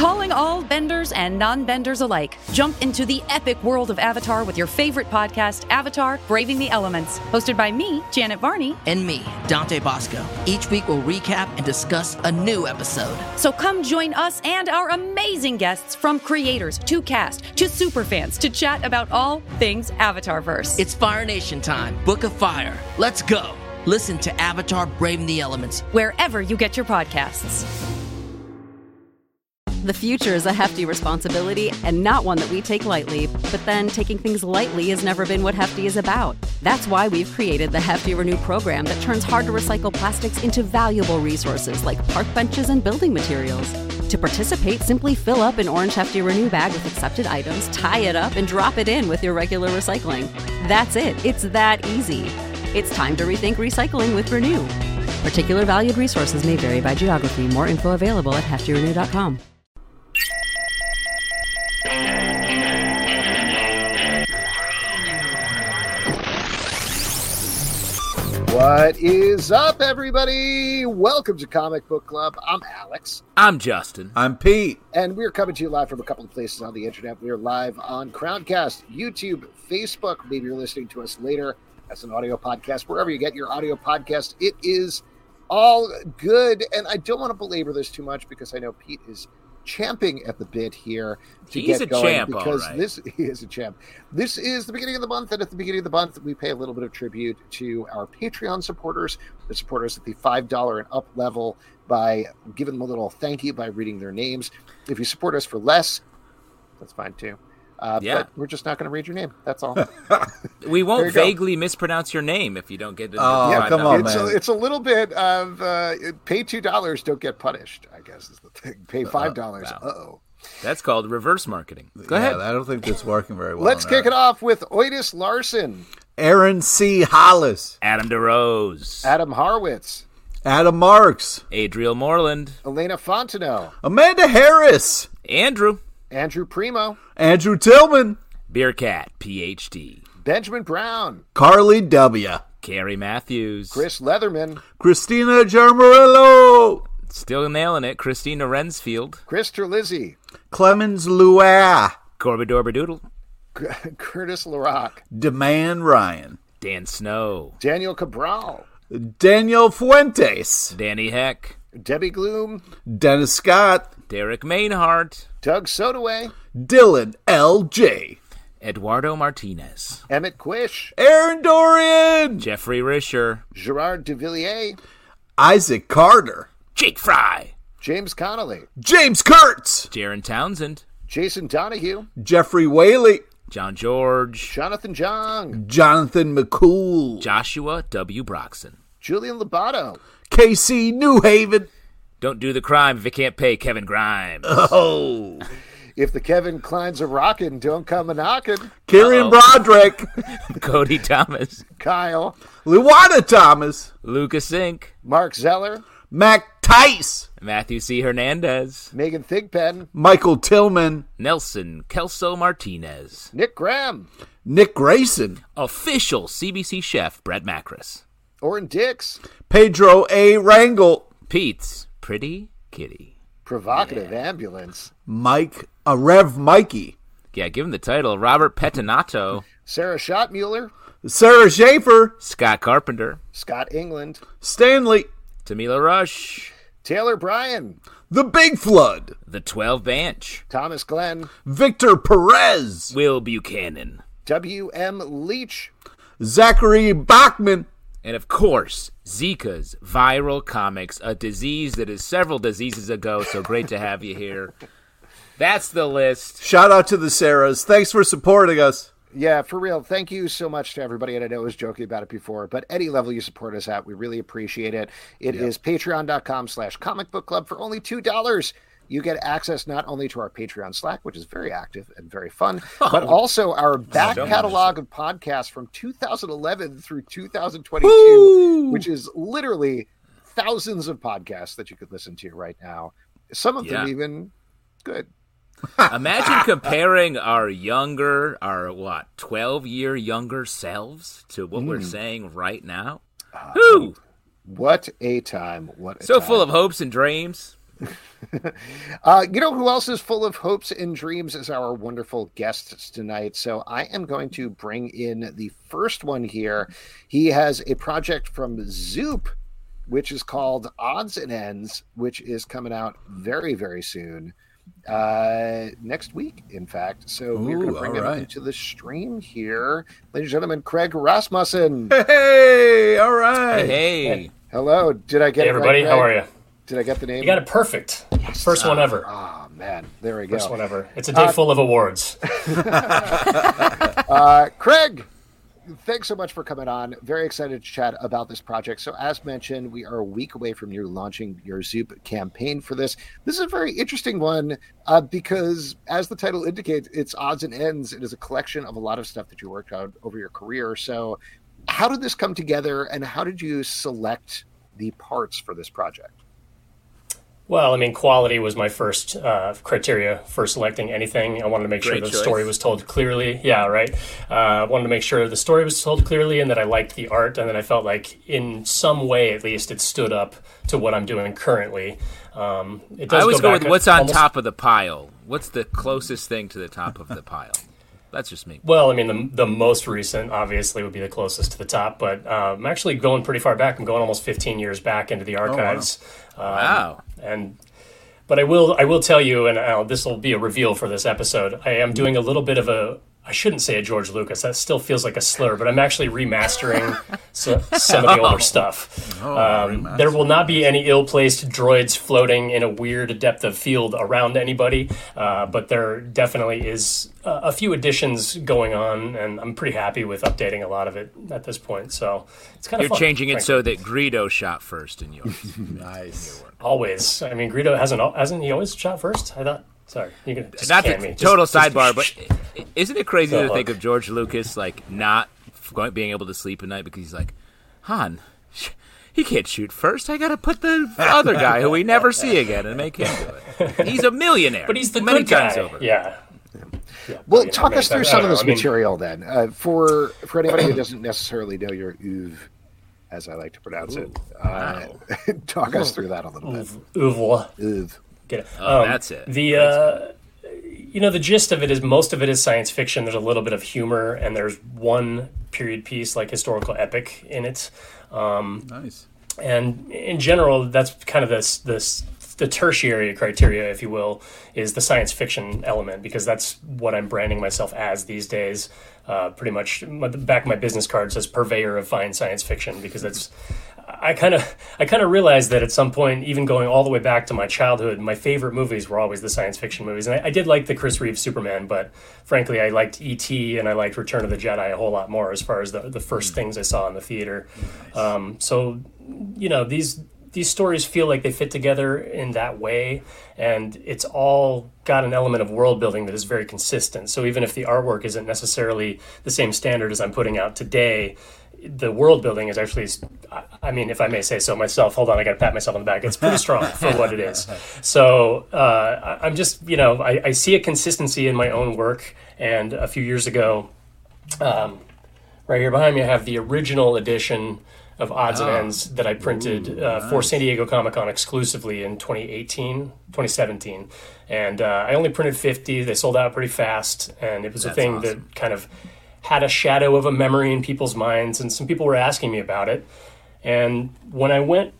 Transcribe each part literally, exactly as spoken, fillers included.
Calling all benders and non-benders alike. Jump into the epic world of Avatar with your favorite podcast, Avatar: Braving the Elements. Hosted by me, Janet Varney. And me, Dante Bosco. Each week we'll recap and discuss a new episode. So come join us and our amazing guests, from creators to cast to superfans, to chat about all things Avatarverse. It's Fire Nation time. Book of Fire. Let's go. Listen to Avatar: Braving the Elements wherever you get your podcasts. The future is a hefty responsibility and not one that we take lightly. But then taking things lightly has never been what Hefty is about. That's why we've created the Hefty Renew program that turns hard-to-recycle plastics into valuable resources like park benches and building materials. To participate, simply fill up an orange Hefty Renew bag with accepted items, tie it up, and drop it in with your regular recycling. That's it. It's that easy. It's time to rethink recycling with Renew. Particular valued resources may vary by geography. More info available at hefty renew dot com. What is up, everybody? Welcome to Comic Book Club. I'm Alex. I'm Justin. I'm Pete. And we're coming to you live from a couple of places on the internet. We are live on Crowncast, YouTube, Facebook. Maybe you're listening to us later as an audio podcast. Wherever you get your audio podcast, it is all good. And I don't want to belabor this too much because I know Pete is champing at the bit here to He's get a going champ, because all right. this he is a champ. This is the beginning of the month, and at the beginning of the month, we pay a little bit of tribute to our Patreon supporters, the supporters at the five dollars and up level, by giving them a little thank you by reading their names. If you support us for less, that's fine too. Uh, Yeah. But we're just not going to read your name. That's all. We There won't you go. vaguely mispronounce your name if you don't get the Oh, five come dollars. on, it's, a, man. it's a little bit of uh, pay two dollars, don't get punished, I guess is the thing. Pay five dollars. wow. Uh-oh. That's called reverse marketing. Go yeah, ahead. I don't think that's working very well. Let's kick it off with Otis Larson, Aaron C. Hollis, Adam DeRose, Adam Harwitz, Adam Marks, Adriel Moreland, Elena Fontenot, Amanda Harris, Andrew, Andrew Primo, Andrew Tillman, Beercat, P H D, Benjamin Brown, Carly W., Carrie Matthews, Chris Leatherman, Christina Germarillo, still nailing it, Christina Rensfield, Chris Terlizzi, Clemens Loua, Corby Dorbadoodle, C- Curtis LaRock, Demand Ryan, Dan Snow, Daniel Cabral, Daniel Fuentes, Danny Heck, Debbie Gloom, Dennis Scott, Derek Mainhart, Doug Sodaway, Dylan L J, Eduardo Martinez, Emmett Quish, Aaron Dorian, Jeffrey Risher, Gerard DeVilliers, Isaac Carter, Jake Fry, James Connolly, James Kurtz, Jaron Townsend, Jason Donahue, Jeffrey Whaley, John George, Jonathan Jong, Jonathan McCool, Joshua W. Broxson. Julian Lobato, K C New Haven. Don't do the crime if you can't pay Kevin Grimes. Oh, If the Kevin Kleins are rockin', don't come a knockin', Kieran Uh-oh. Broderick, Cody Thomas, Kyle, Luana Thomas, Lucas Inc, Mark Zeller, Mac Tice, Matthew C. Hernandez, Megan Thigpen, Michael Tillman, Nelson Kelso Martinez, Nick Graham, Nick Grayson, official C B C chef Brett Macris, Orrin Dix, Pedro A. Rangel, Pete's Pretty Kitty. Provocative Ambulance, Mike, uh, Rev Mikey, Yeah, give him the title. Robert Pettinato, Sarah Schottmuller, Sarah Schaefer, Scott Carpenter, Scott England, Stanley, Tamila Rush, Taylor Bryan, The Big Flood, The twelve Bench, Thomas Glenn, Victor Perez, Will Buchanan, W M Leach, Zachary Bachman, and of course, Zika's Viral Comics, a disease that is several diseases ago, so great to have you here. That's the list. Shout out to the Sarahs. Thanks for supporting us. Yeah, for real. Thank you so much to everybody. And I know I was joking about it before, but any level you support us at, we really appreciate it. It is patreon.com slash comic book club for only two dollars. You get access not only to our Patreon Slack, which is very active and very fun, but also our back don't catalog of podcasts from two thousand eleven through two thousand twenty-two, which is literally thousands of podcasts that you could listen to right now. Some of them Yeah. even good. Imagine comparing our younger, our what, twelve-year younger selves to what we're saying right now. Whew. What a time. What a So time. full of hopes and dreams. uh, you know who else is full of hopes and dreams is our wonderful guests tonight. So I am going to bring in the first one here. He has a project from Zoop, which is called Odds and Ends, which is coming out very, very soon. Uh, next week, in fact. So Ooh, we're going to bring him right. into the stream here. Ladies and gentlemen, Craig Rasmussen. Hey, all right. Hey. hey. Hello. Did I get hey, it everybody, right, how are you? Did I get the name? You got it perfect. Yes. First one ever. Oh, man. There we go. First one ever. It's a day uh, full of awards. uh, Craig, thanks so much for coming on. Very excited to chat about this project. So as mentioned, we are a week away from you launching your Zoop campaign for this. This is a very interesting one uh, because, as the title indicates, it's Odds and Ends. It is a collection of a lot of stuff that you worked on over your career. So how did this come together, and how did you select the parts for this project? Well, I mean, quality was my first uh, criteria for selecting anything. I wanted to make Great sure the choice. story was told clearly. Yeah, right. I uh, wanted to make sure the story was told clearly and that I liked the art, and that I felt like in some way, at least, it stood up to what I'm doing currently. Um, it does I always go, go back with what's on almost... top of the pile. What's the closest thing to the top of the pile? That's just me. Well, I mean, the the most recent, obviously, would be the closest to the top, but uh, I'm actually going pretty far back. I'm going almost fifteen years back into the archives. Oh, wow. Um, wow. And... But I will I will tell you, and uh, this will be a reveal for this episode, I am doing a little bit of a, I shouldn't say a George Lucas, that still feels like a slur, but I'm actually remastering so, some of the older stuff. Oh, um, there will not be any ill-placed droids floating in a weird depth of field around anybody, uh, but there definitely is a, a few additions going on, and I'm pretty happy with updating a lot of it at this point. So it's kind of You're fun, changing frankly. it so that Greedo shot first in yours. Nice. Always. I mean, Greedo hasn't hasn't he always shot first? I thought. Sorry, you can just not can the me. Just, total just, sidebar, just, but isn't it crazy so to look. think of George Lucas like not going, being able to sleep at night because he's like, Han, he can't shoot first. I got to put the other guy who we never see again and make him do it. He's a millionaire, but he's the many good guy. times over. Yeah. yeah well, you talk know, us through I some of know, this I mean, material then. Uh, for for anybody who doesn't necessarily know your oeuvre, as I like to pronounce Ooh, it, uh, wow. talk us through that a little bit. Oeuvre. Oeuvre. Get it. Oh, um, that's it. The uh, you know the gist of it is most of it is science fiction. There's a little bit of humor, and there's one period piece like historical epic in it. Um, nice. And in general, that's kind of this this the tertiary criteria, if you will, is the science fiction element, because that's what I'm branding myself as these days. Uh, pretty much, my, the back of my business card says purveyor of fine science fiction, because that's. I kind of I kind of realized that at some point, even going all the way back to my childhood, my favorite movies were always the science fiction movies. And I, I did like the Chris Reeve Superman, but frankly, I liked E T and I liked Return of the Jedi a whole lot more as far as the, the first things I saw in the theater. Nice. Um, so, you know, these these stories feel like they fit together in that way, and it's all got an element of world building that is very consistent. So even if the artwork isn't necessarily the same standard as I'm putting out today, the world building is actually, I mean, if I may say so myself, hold on, I got to pat myself on the back. It's pretty strong for what it is. So uh, I'm just, you know, I, I see a consistency in my own work. And a few years ago, um, right here behind me, I have the original edition of Odds oh. and Ends that I printed Ooh, uh, nice. for San Diego Comic-Con exclusively in twenty eighteen, twenty seventeen. And uh, I only printed fifty. They sold out pretty fast. And it was That's a thing awesome. that kind of had a shadow of a memory in people's minds, and some people were asking me about it. And when I went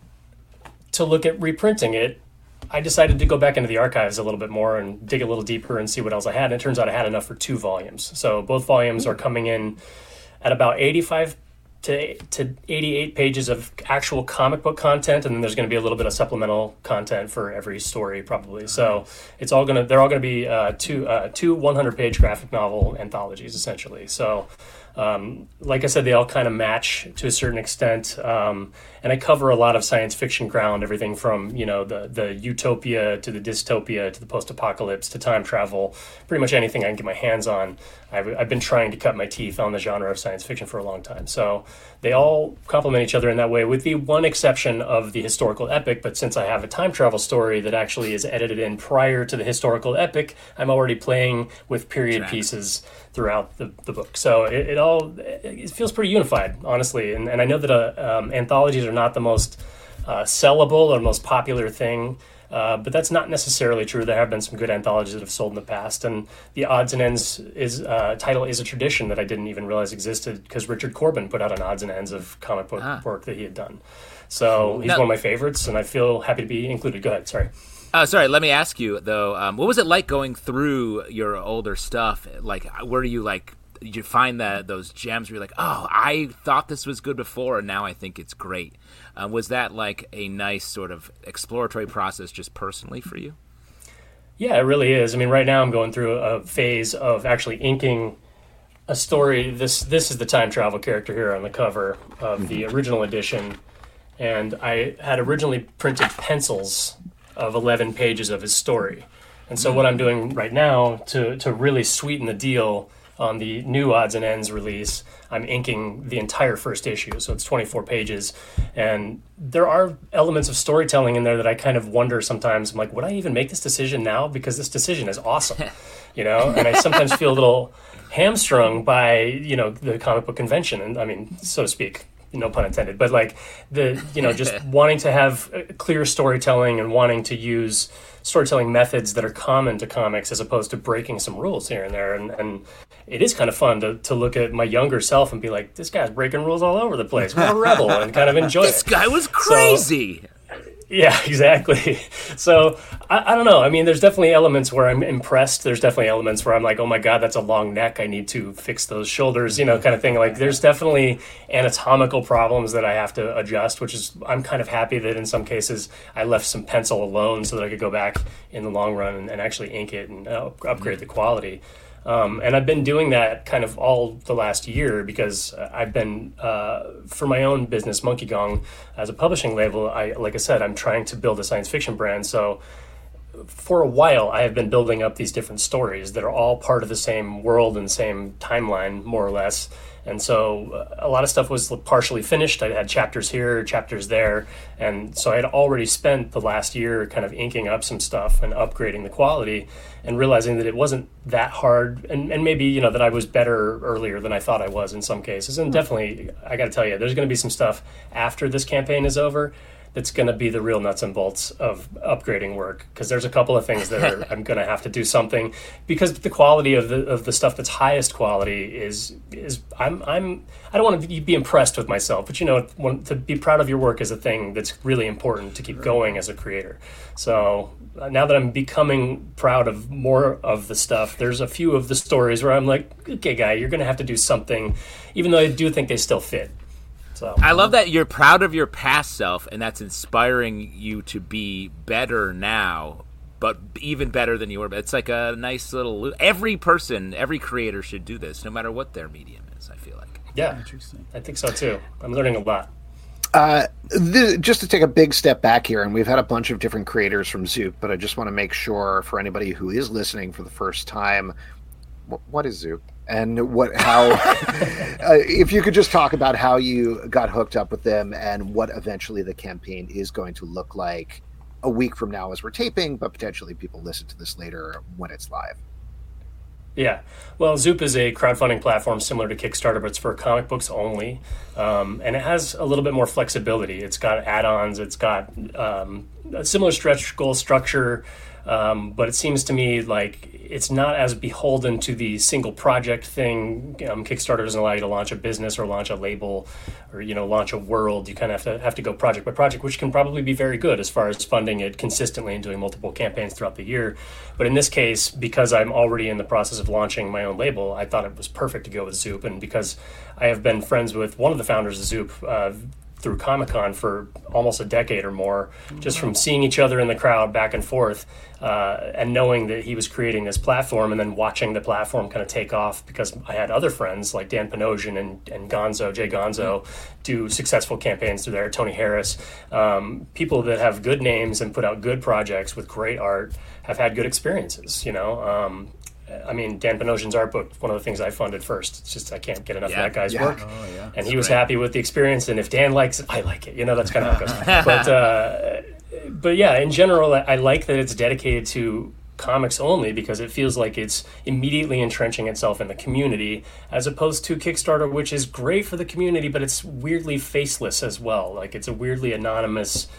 to look at reprinting it, I decided to go back into the archives a little bit more and dig a little deeper and see what else I had. And it turns out I had enough for two volumes. So both volumes are coming in at about eighty-five to to eighty-eight pages of actual comic book content, and then there's going to be a little bit of supplemental content for every story, probably. So it's all going to they're all going to be uh, two uh, two one hundred page graphic novel anthologies, essentially. So, um, like I said, they all kind of match to a certain extent, um, and I cover a lot of science fiction ground, everything from you know the the utopia to the dystopia to the post-apocalypse to time travel, pretty much anything I can get my hands on. I've, I've been trying to cut my teeth on the genre of science fiction for a long time. So they all complement each other in that way, with the one exception of the historical epic. But since I have a time travel story that actually is edited in prior to the historical epic, I'm already playing with period Track. pieces throughout the, the book. So it, it all it feels pretty unified, honestly. And, and I know that uh, um, anthologies are not the most uh, sellable or most popular thing Uh, but that's not necessarily true. There have been some good anthologies that have sold in the past, and the Odds and Ends is uh, title is a tradition that I didn't even realize existed because Richard Corbin put out an Odds and Ends of comic book ah. work that he had done. So he's no. one of my favorites, and I feel happy to be included. Go ahead, sorry. Uh, sorry, let me ask you, though, um, what was it like going through your older stuff? Like, where do you, like, did you find that those gems where you're like, oh, I thought this was good before, and now I think it's great? Uh, was that, like, a nice sort of exploratory process just personally for you? Yeah, it really is. I mean, right now I'm going through a phase of actually inking a story. This this is the time travel character here on the cover of the original edition, and I had originally printed pencils of eleven pages of his story. And so what I'm doing right now to, to really sweeten the deal on the new Odds and Ends release, I'm inking the entire first issue. So it's twenty-four pages. And there are elements of storytelling in there that I kind of wonder sometimes. I'm like, would I even make this decision now? Because this decision is awesome, you know? And I sometimes feel a little hamstrung by, you know, the comic book convention. And I mean, so to speak. No pun intended, but like the, you know, just wanting to have clear storytelling and wanting to use storytelling methods that are common to comics as opposed to breaking some rules here and there. And, and it is kind of fun to, to look at my younger self and be like, this guy's breaking rules all over the place. What a rebel, and kind of enjoy this it. This guy was crazy. So, yeah, exactly. So I, I don't know. I mean, there's definitely elements where I'm impressed. There's definitely elements where I'm like, oh my God, that's a long neck. I need to fix those shoulders, you know, kind of thing. Like there's definitely anatomical problems that I have to adjust, which is, I'm kind of happy that in some cases I left some pencil alone so that I could go back in the long run and, and actually ink it and uh, upgrade the quality. Um, and I've been doing that kind of all the last year because I've been, uh, for my own business, Monkey Gong, as a publishing label, I, like I said, I'm trying to build a science fiction brand. So for a while, I have been building up these different stories that are all part of the same world and same timeline, more or less. And so uh, a lot of stuff was partially finished. I had chapters here, chapters there. And so I had already spent the last year kind of inking up some stuff and upgrading the quality and realizing that it wasn't that hard. And, and maybe, you know, that I was better earlier than I thought I was in some cases. And definitely, I got to tell you, there's going to be some stuff after this campaign is over that's going to be the real nuts and bolts of upgrading work, because there's a couple of things that are, I'm going to have to do something, because the quality of the of the stuff that's highest quality is is I'm I'm I don't want to be impressed with myself, but you know, when, to be proud of your work is a thing that's really important to keep going as a creator. So uh, now that I'm becoming proud of more of the stuff, there's a few of the stories where I'm like, okay, guy, you're going to have to do something, even though I do think they still fit. So I love that you're proud of your past self, and that's inspiring you to be better now, but even better than you were. It's like a nice little... Every person, every creator should do this, no matter what their medium is, I feel like. Yeah, interesting. I think so, too. I'm learning a lot. Uh, th- just to take a big step back here, and we've had a bunch of different creators from Zoop, but I just want to make sure for anybody who is listening for the first time, wh- what is Zoop? And what, how, uh, if you could just talk about how you got hooked up with them and what eventually the campaign is going to look like a week from now as we're taping, but potentially people listen to this later when it's live. Yeah. Well, Zoop is a crowdfunding platform similar to Kickstarter, but it's for comic books only. Um, and it has a little bit more flexibility. It's got add-ons. It's got um, a similar stretch goal structure. Um, but it seems to me like it's not as beholden to the single project thing. Um, Kickstarter doesn't allow you to launch a business or launch a label or, you know, launch a world. You kind of have to have to go project by project, which can probably be very good as far as funding it consistently and doing multiple campaigns throughout the year. But in this case, because I'm already in the process of launching my own label, I thought it was perfect to go with Zoop. And because I have been friends with one of the founders of Zoop, uh, through Comic-Con for almost a decade or more, just from seeing each other in the crowd back and forth, uh, and knowing that he was creating this platform and then watching the platform kind of take off, because I had other friends like Dan Panosian and, and Gonzo, Jay Gonzo, do successful campaigns through there, Tony Harris. Um, people that have good names and put out good projects with great art have had good experiences, you know. Um, I mean, Dan Panosian's art book, one of the things I funded first. It's just I can't get enough yeah. of that guy's yeah. work. Oh, yeah. And he That's was great. happy with the experience. And if Dan likes it, I like it. You know, that's kind of how it goes. But, uh, but yeah, in general, I, I like that it's dedicated to comics only, because it feels like it's immediately entrenching itself in the community, as opposed to Kickstarter, which is great for the community, but it's weirdly faceless as well. Like, it's a weirdly anonymous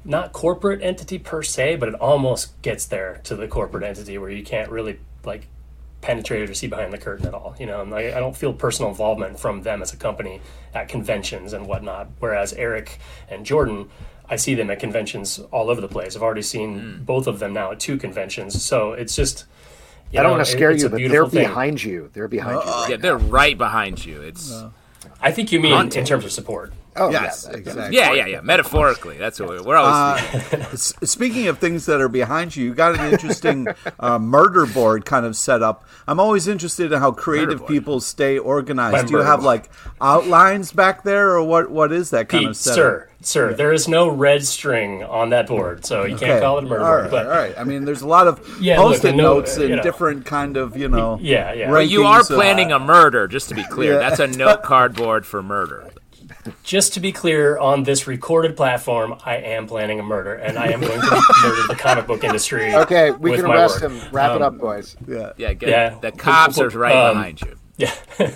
not corporate entity per se, but it almost gets there to the corporate entity where you can't really like penetrate it or see behind the curtain at all. You know, and I, I don't feel personal involvement from them as a company at conventions and whatnot. Whereas Eric and Jordan, I see them at conventions all over the place. I've already seen mm. both of them now at two conventions. So it's just, you I don't know, want to scare it, you, but they're thing. behind you. They're behind uh, you. Right yeah, now. they're right behind you. It's. Uh, I think you mean Hunting. in terms of support. Oh, yes, yeah, exactly. Yeah, yeah, yeah. Metaphorically, that's what we're, we're always. Uh, speaking of things that are behind you, you got an interesting uh, murder board kind of set up. I'm always interested in how creative people stay organized. Do you have like outlines back there, or what? What is that kind Pete, of setup? Sir, sir, yeah. There is no red string on that board, so you okay. can't call it a murder all right, board. But all right, I mean, there's a lot of yeah, post-it look, no, notes and you know, different kind of, you know. Yeah, yeah. But you are of, planning uh, a murder, just to be clear. Yeah. That's a note card board for murder. Just to be clear, on this recorded platform, I am planning a murder, and I am going to murder the comic book industry. Okay, we with can my arrest work. him. Wrap um, it up, boys. Yeah, yeah. Get, yeah. The cops are right um, behind you. Yeah.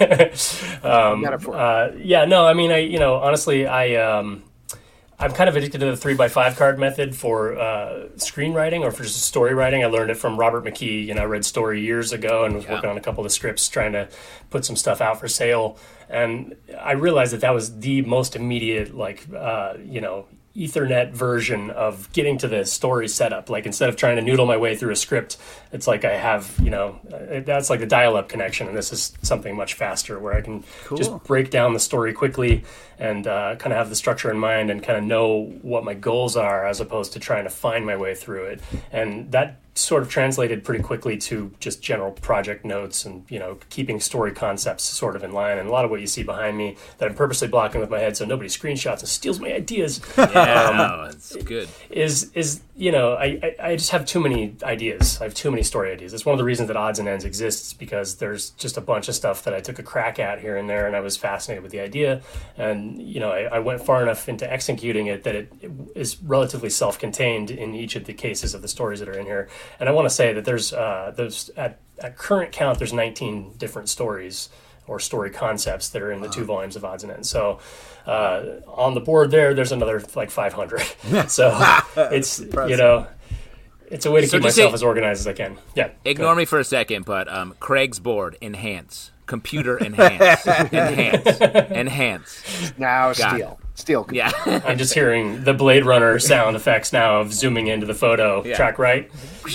um, uh, yeah. No, I mean, I you know, honestly, I. Um, I'm kind of addicted to the three by five card method for uh, screenwriting or for just story writing. I learned it from Robert McKee. You know, I read Story years ago and was yeah. working on a couple of scripts trying to put some stuff out for sale. And I realized that that was the most immediate, like, uh, you know, Ethernet version of getting to the story setup. Like, instead of trying to noodle my way through a script, it's like I have, you know, that's like the dial-up connection, and this is something much faster where I can cool. just break down the story quickly and uh, kind of have the structure in mind and kind of know what my goals are as opposed to trying to find my way through it. And that sort of translated pretty quickly to just general project notes and, you know, keeping story concepts sort of in line. And a lot of what you see behind me that I'm purposely blocking with my head so nobody screenshots and steals my ideas. Yeah, um, no, it's good. Is, is you know, I, I, I just have too many ideas. I have too many story ideas. It's one of the reasons that Odds and Ends exists, because there's just a bunch of stuff that I took a crack at here and there, and I was fascinated with the idea. And, you know, I, I went far enough into executing it that it, it is relatively self-contained in each of the cases of the stories that are in here. And I want to say that there's, uh, there's at, at current count, there's nineteen different stories or story concepts that are in the two volumes of Odds and Ends. So uh, on the board there, there's another like five hundred. So it's, impressive. You know, it's a way to So keep just myself say- as organized as I can. Yeah. Ignore me for a second, but um, Craig's board, enhance. Computer enhance. enhance. Enhance. Now Got steal. Steal. Yeah. I'm just hearing the Blade Runner sound effects now of zooming into the photo. Yeah. Track right?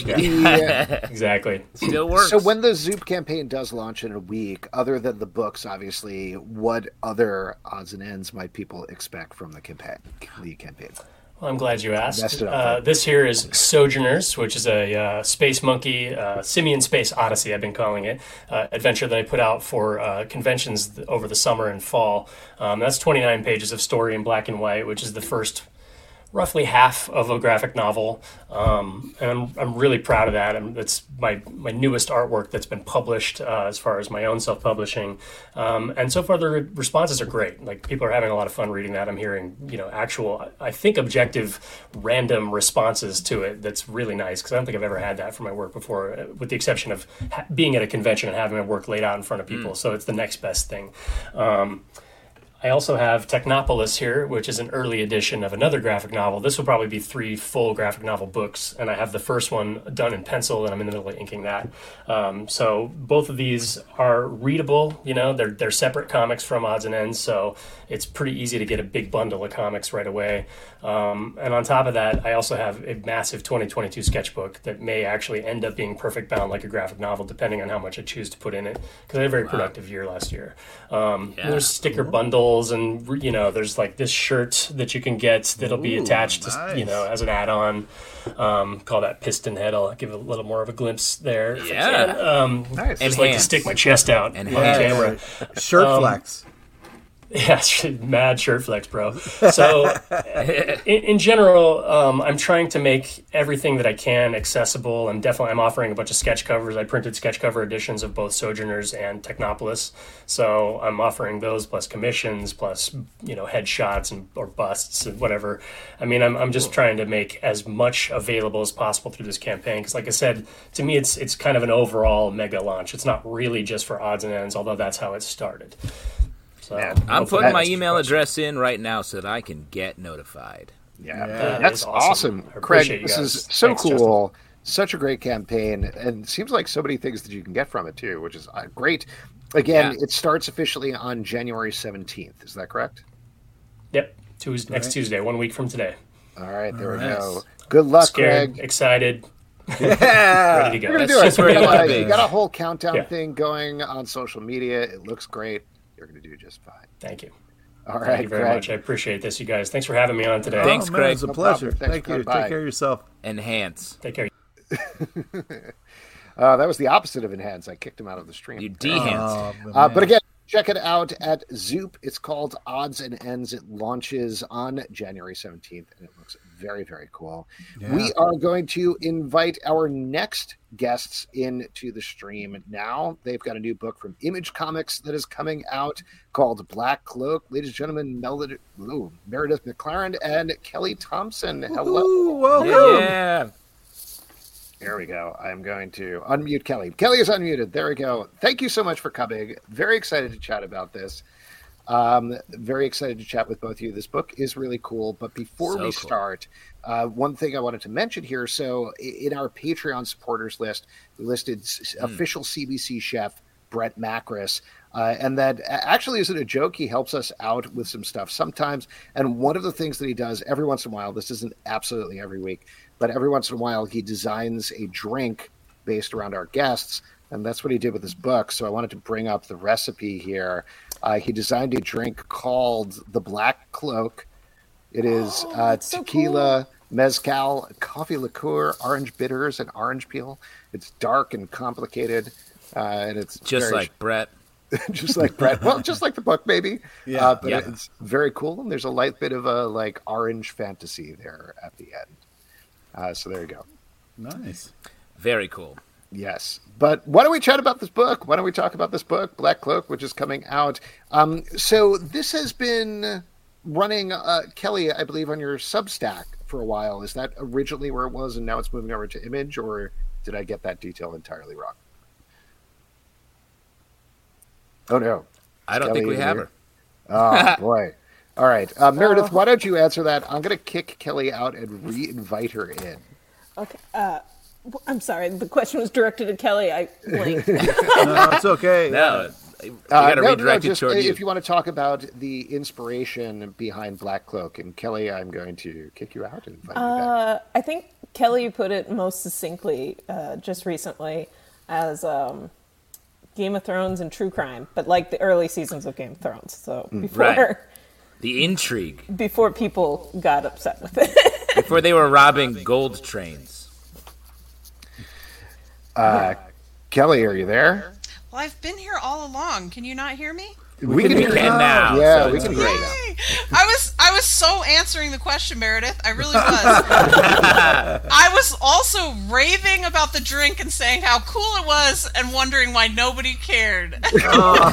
Yeah. Exactly. Still works. So when the Zoop campaign does launch in a week, other than the books, obviously, what other odds and ends might people expect from the campaign? The campaign. Well, I'm glad you Messed asked. it up, Uh, huh? this here is Sojourners, which is a uh, space monkey, uh, simian space odyssey, I've been calling it, uh, adventure that I put out for uh, conventions th- over the summer and fall. Um, that's twenty-nine pages of story in black and white, which is the first roughly half of a graphic novel, um, and I'm, I'm really proud of that. And it's my my newest artwork that's been published uh, as far as my own self-publishing, um, and so far the re- responses are great. Like, people are having a lot of fun reading that. I'm hearing, you know, actual, I think, objective, random responses to it. That's really nice, because I don't think I've ever had that for my work before, uh, with the exception of ha- being at a convention and having my work laid out in front of people. Mm. So it's the next best thing. Um, I also have Technopolis here, which is an early edition of another graphic novel. This will probably be three full graphic novel books, and I have the first one done in pencil, and I'm in the middle of inking that. Um, so both of these are readable. You know, they're they're separate comics from Odds and Ends, so it's pretty easy to get a big bundle of comics right away. Um, and on top of that, I also have a massive twenty twenty-two sketchbook that may actually end up being perfect bound like a graphic novel, depending on how much I choose to put in it, because I had a very wow. productive year last year. Um, yeah. There's sticker bundles. And, you know, there's like this shirt that you can get that'll be Ooh, attached nice. to, you know, as an add-on. Um, call that Piston Head. I'll give a little more of a glimpse there. if I Yeah. can. Um, Nice. Just like to stick my chest out And on hands. camera. Shirt Um, flex. Yeah, mad shirt flex, bro. So, in, in general, um, I'm trying to make everything that I can accessible. I'm definitely I'm offering a bunch of sketch covers. I printed sketch cover editions of both Sojourners and Technopolis. So I'm offering those plus commissions, plus, you know, headshots and or busts and whatever. I mean, I'm I'm just trying to make as much available as possible through this campaign. Because, like I said, to me, it's it's kind of an overall mega launch. It's not really just for Odds and Ends, although that's how it started. So, Yeah, I'm hopefully putting my that's email much. address in right now so that I can get notified. Yeah, That that's is awesome, awesome. I Craig. appreciate you This guys. is so Thanks, cool. Justin. Such a great campaign, and it seems like so many things that you can get from it too, which is uh, great. Again, Yeah. it starts officially on January seventeenth. Is that correct? Yep, Tuesday, next Tuesday, one week from today. All right, there we Nice. go. Good luck, Scared, Craig. excited, Yeah. ready to go. You're gonna That's do it. just where You you got, wanna a, be. you got a whole countdown Yeah. thing going on social media. It looks great. You're gonna do just fine. Thank you. All right, Thank you very Craig. much. I appreciate this, you guys. Thanks for having me on today. Thanks, Oh, man, Craig. It's a No pleasure. problem. Thanks Thank for you. coming by. Take care of yourself. Enhance. Take care. Uh, that was the opposite of enhance. I kicked him out of the stream. You dehance. Oh, Uh, man. but again, check it out at Zoop. It's called Odds and Ends. It launches on January seventeenth, and it looks very, very cool. Yeah. We are going to invite our next guests into the stream now. They've got a new book from Image Comics that is coming out called Black Cloak. Ladies and gentlemen, Mel- ooh, Meredith McLaren and Kelly Thompson. Hello. Ooh, welcome. Yeah, yeah. There we go. I'm going to unmute Kelly. Kelly is unmuted. There we go. Thank you so much for coming. Very excited to chat about this. Um, very excited to chat with both of you. This book is really cool. But before So we cool. start, uh, one thing I wanted to mention here. So i- in our Patreon supporters list, we listed s- Hmm. official C B C chef Brett Macris. Uh, and that a- actually isn't a joke. He helps us out with some stuff sometimes. And one of the things that he does every once in a while, this isn't absolutely every week, but every once in a while, he designs a drink based around our guests. And that's what he did with his book. So I wanted to bring up the recipe here. Uh, he designed a drink called the Black Cloak. It is Oh, uh, that's so tequila, mezcal, coffee liqueur, orange bitters, and orange peel. It's dark and complicated. Uh, and it's Just very- like Brett. just like Brett. Well, just like the book, maybe. Yeah. Uh, but Yeah. it's very cool, and there's a light bit of a like orange fantasy there at the end. Uh, so there you go. Nice. Very cool. Yes, but why don't we chat about this book? Why don't we talk about this book, Black Cloak, which is coming out? Um, so this has been running, uh, Kelly, I believe, on your Substack for a while. Is that originally where it was, and now it's moving over to Image, or did I get that detail entirely wrong? Oh no. I don't Kelly think we even have here? her. Oh boy. All right, uh, Meredith, why don't you answer that? I'm going to kick Kelly out and re-invite her in. Okay. Uh, w- I'm sorry. The question was directed at Kelly. I blinked. No, it's okay. No, you Uh, got to no, no, redirect just it toward if you. you want to talk about the inspiration behind Black Cloak. And Kelly, I'm going to kick you out and invite you back. Uh, I think Kelly put it most succinctly uh, just recently as um, Game of Thrones and true crime, but like the early seasons of Game of Thrones. So before right. The intrigue. before people got upset with it. Before they were robbing gold trains. Uh, Kelly, are you there? Well, I've been here all along. Can you not hear me? We, We can now. Yeah, so we it's can hear great. you now. Hey, I was I was so answering the question, Meredith. I really was. I was also raving about the drink and saying how cool it was and wondering why nobody cared. Oh,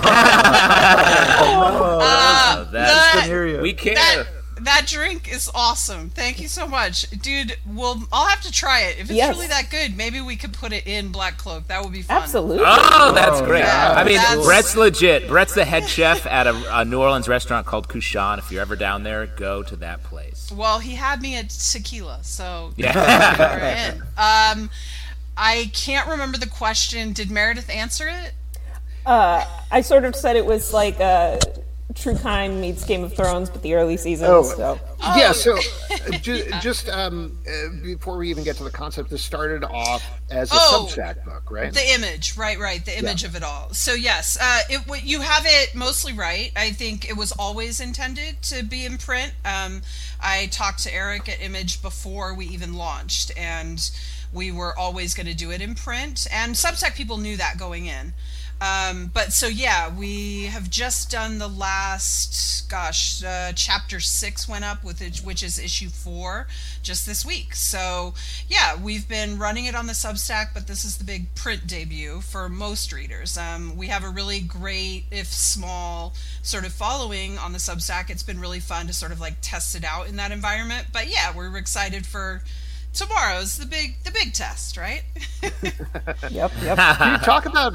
Uh, that's- that- can hear you. We care. that that drink is awesome. Thank you so much, dude. Well, I'll have to try it. If it's Yes. really that good, maybe we could put it in Black Cloak. That would be fun. Absolutely. Oh, that's great. yeah, I mean, that's- Brett's legit. Brett's the head chef at a, a New Orleans restaurant called Couchon. If you're ever down there, go to that place. Well, he had me at tequila, so Yeah. we're in. Um, I can't remember the question. Did Meredith answer it? I sort of said it was like uh, True Crime meets Game of Thrones, but the early seasons. Oh. So. Yeah, so uh, ju- just um, uh, before we even get to the concept, this started off as a Oh. Substack book, right? The image, right, right, the image of it all. So yes, uh, it w- you have it mostly right. I think it was always intended to be in print. Um, I talked to Eric at Image before we even launched, and we were always going to do it in print. And Substack people knew that going in. Um, but so yeah, we have just done the last, gosh, uh, chapter six went up with it, which is issue four, just this week. So yeah, we've been running it on the Substack, but this is the big print debut for most readers. Um, we have a really great, if small, sort of following on the Substack. It's been really fun to sort of like test it out in that environment. But yeah, we're excited for tomorrow's the big, the big test, right? Yep, yep. Can you talk about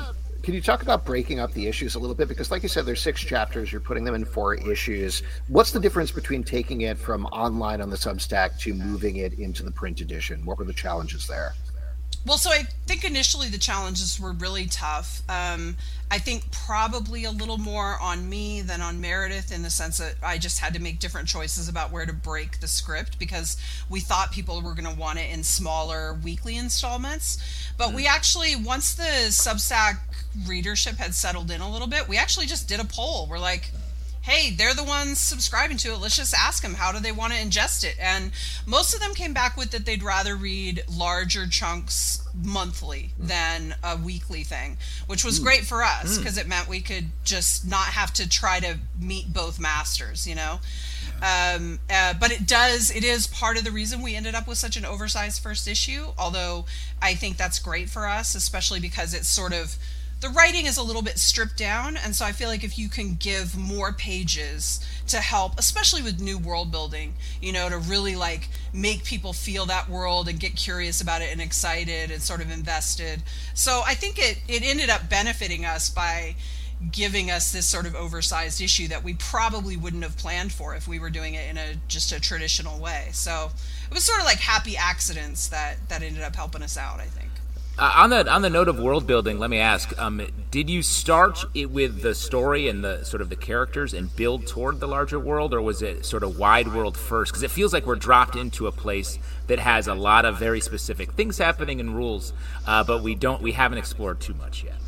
Can you talk about breaking up the issues a little bit? Because like you said, there's six chapters. You're putting them in four issues. What's the difference between taking it from online on the Substack to moving it into the print edition? What were the challenges there? Well, so I think initially the challenges were really tough. Um, I think probably a little more on me than on Meredith, in the sense that I just had to make different choices about where to break the script, because we thought people were going to want it in smaller weekly installments. But mm. we actually, once the Substack readership had settled in a little bit, we actually just did a poll. We're like, hey, they're the ones subscribing to it. Let's just ask them, how do they want to ingest it? And most of them came back with that they'd rather read larger chunks monthly mm. than a weekly thing, which was mm. great for us, because mm. it meant we could just not have to try to meet both masters, you know? Yeah. Um, uh, but it does, it is part of the reason we ended up with such an oversized first issue, although I think that's great for us, especially because it's sort of, the writing is a little bit stripped down, and so I feel like if you can give more pages to help, especially with new world building, you know, to really like make people feel that world and get curious about it and excited and sort of invested. So I think it, it ended up benefiting us by giving us this sort of oversized issue that we probably wouldn't have planned for if we were doing it in a just a traditional way. So it was sort of like happy accidents that, that ended up helping us out, I think. Uh, on the on the note of world building, let me ask: um, did you start it with the story and the sort of the characters and build toward the larger world, or was it sort of wide world first? Because it feels like we're dropped into a place that has a lot of very specific things happening and rules, uh, but we don't we haven't explored too much yet.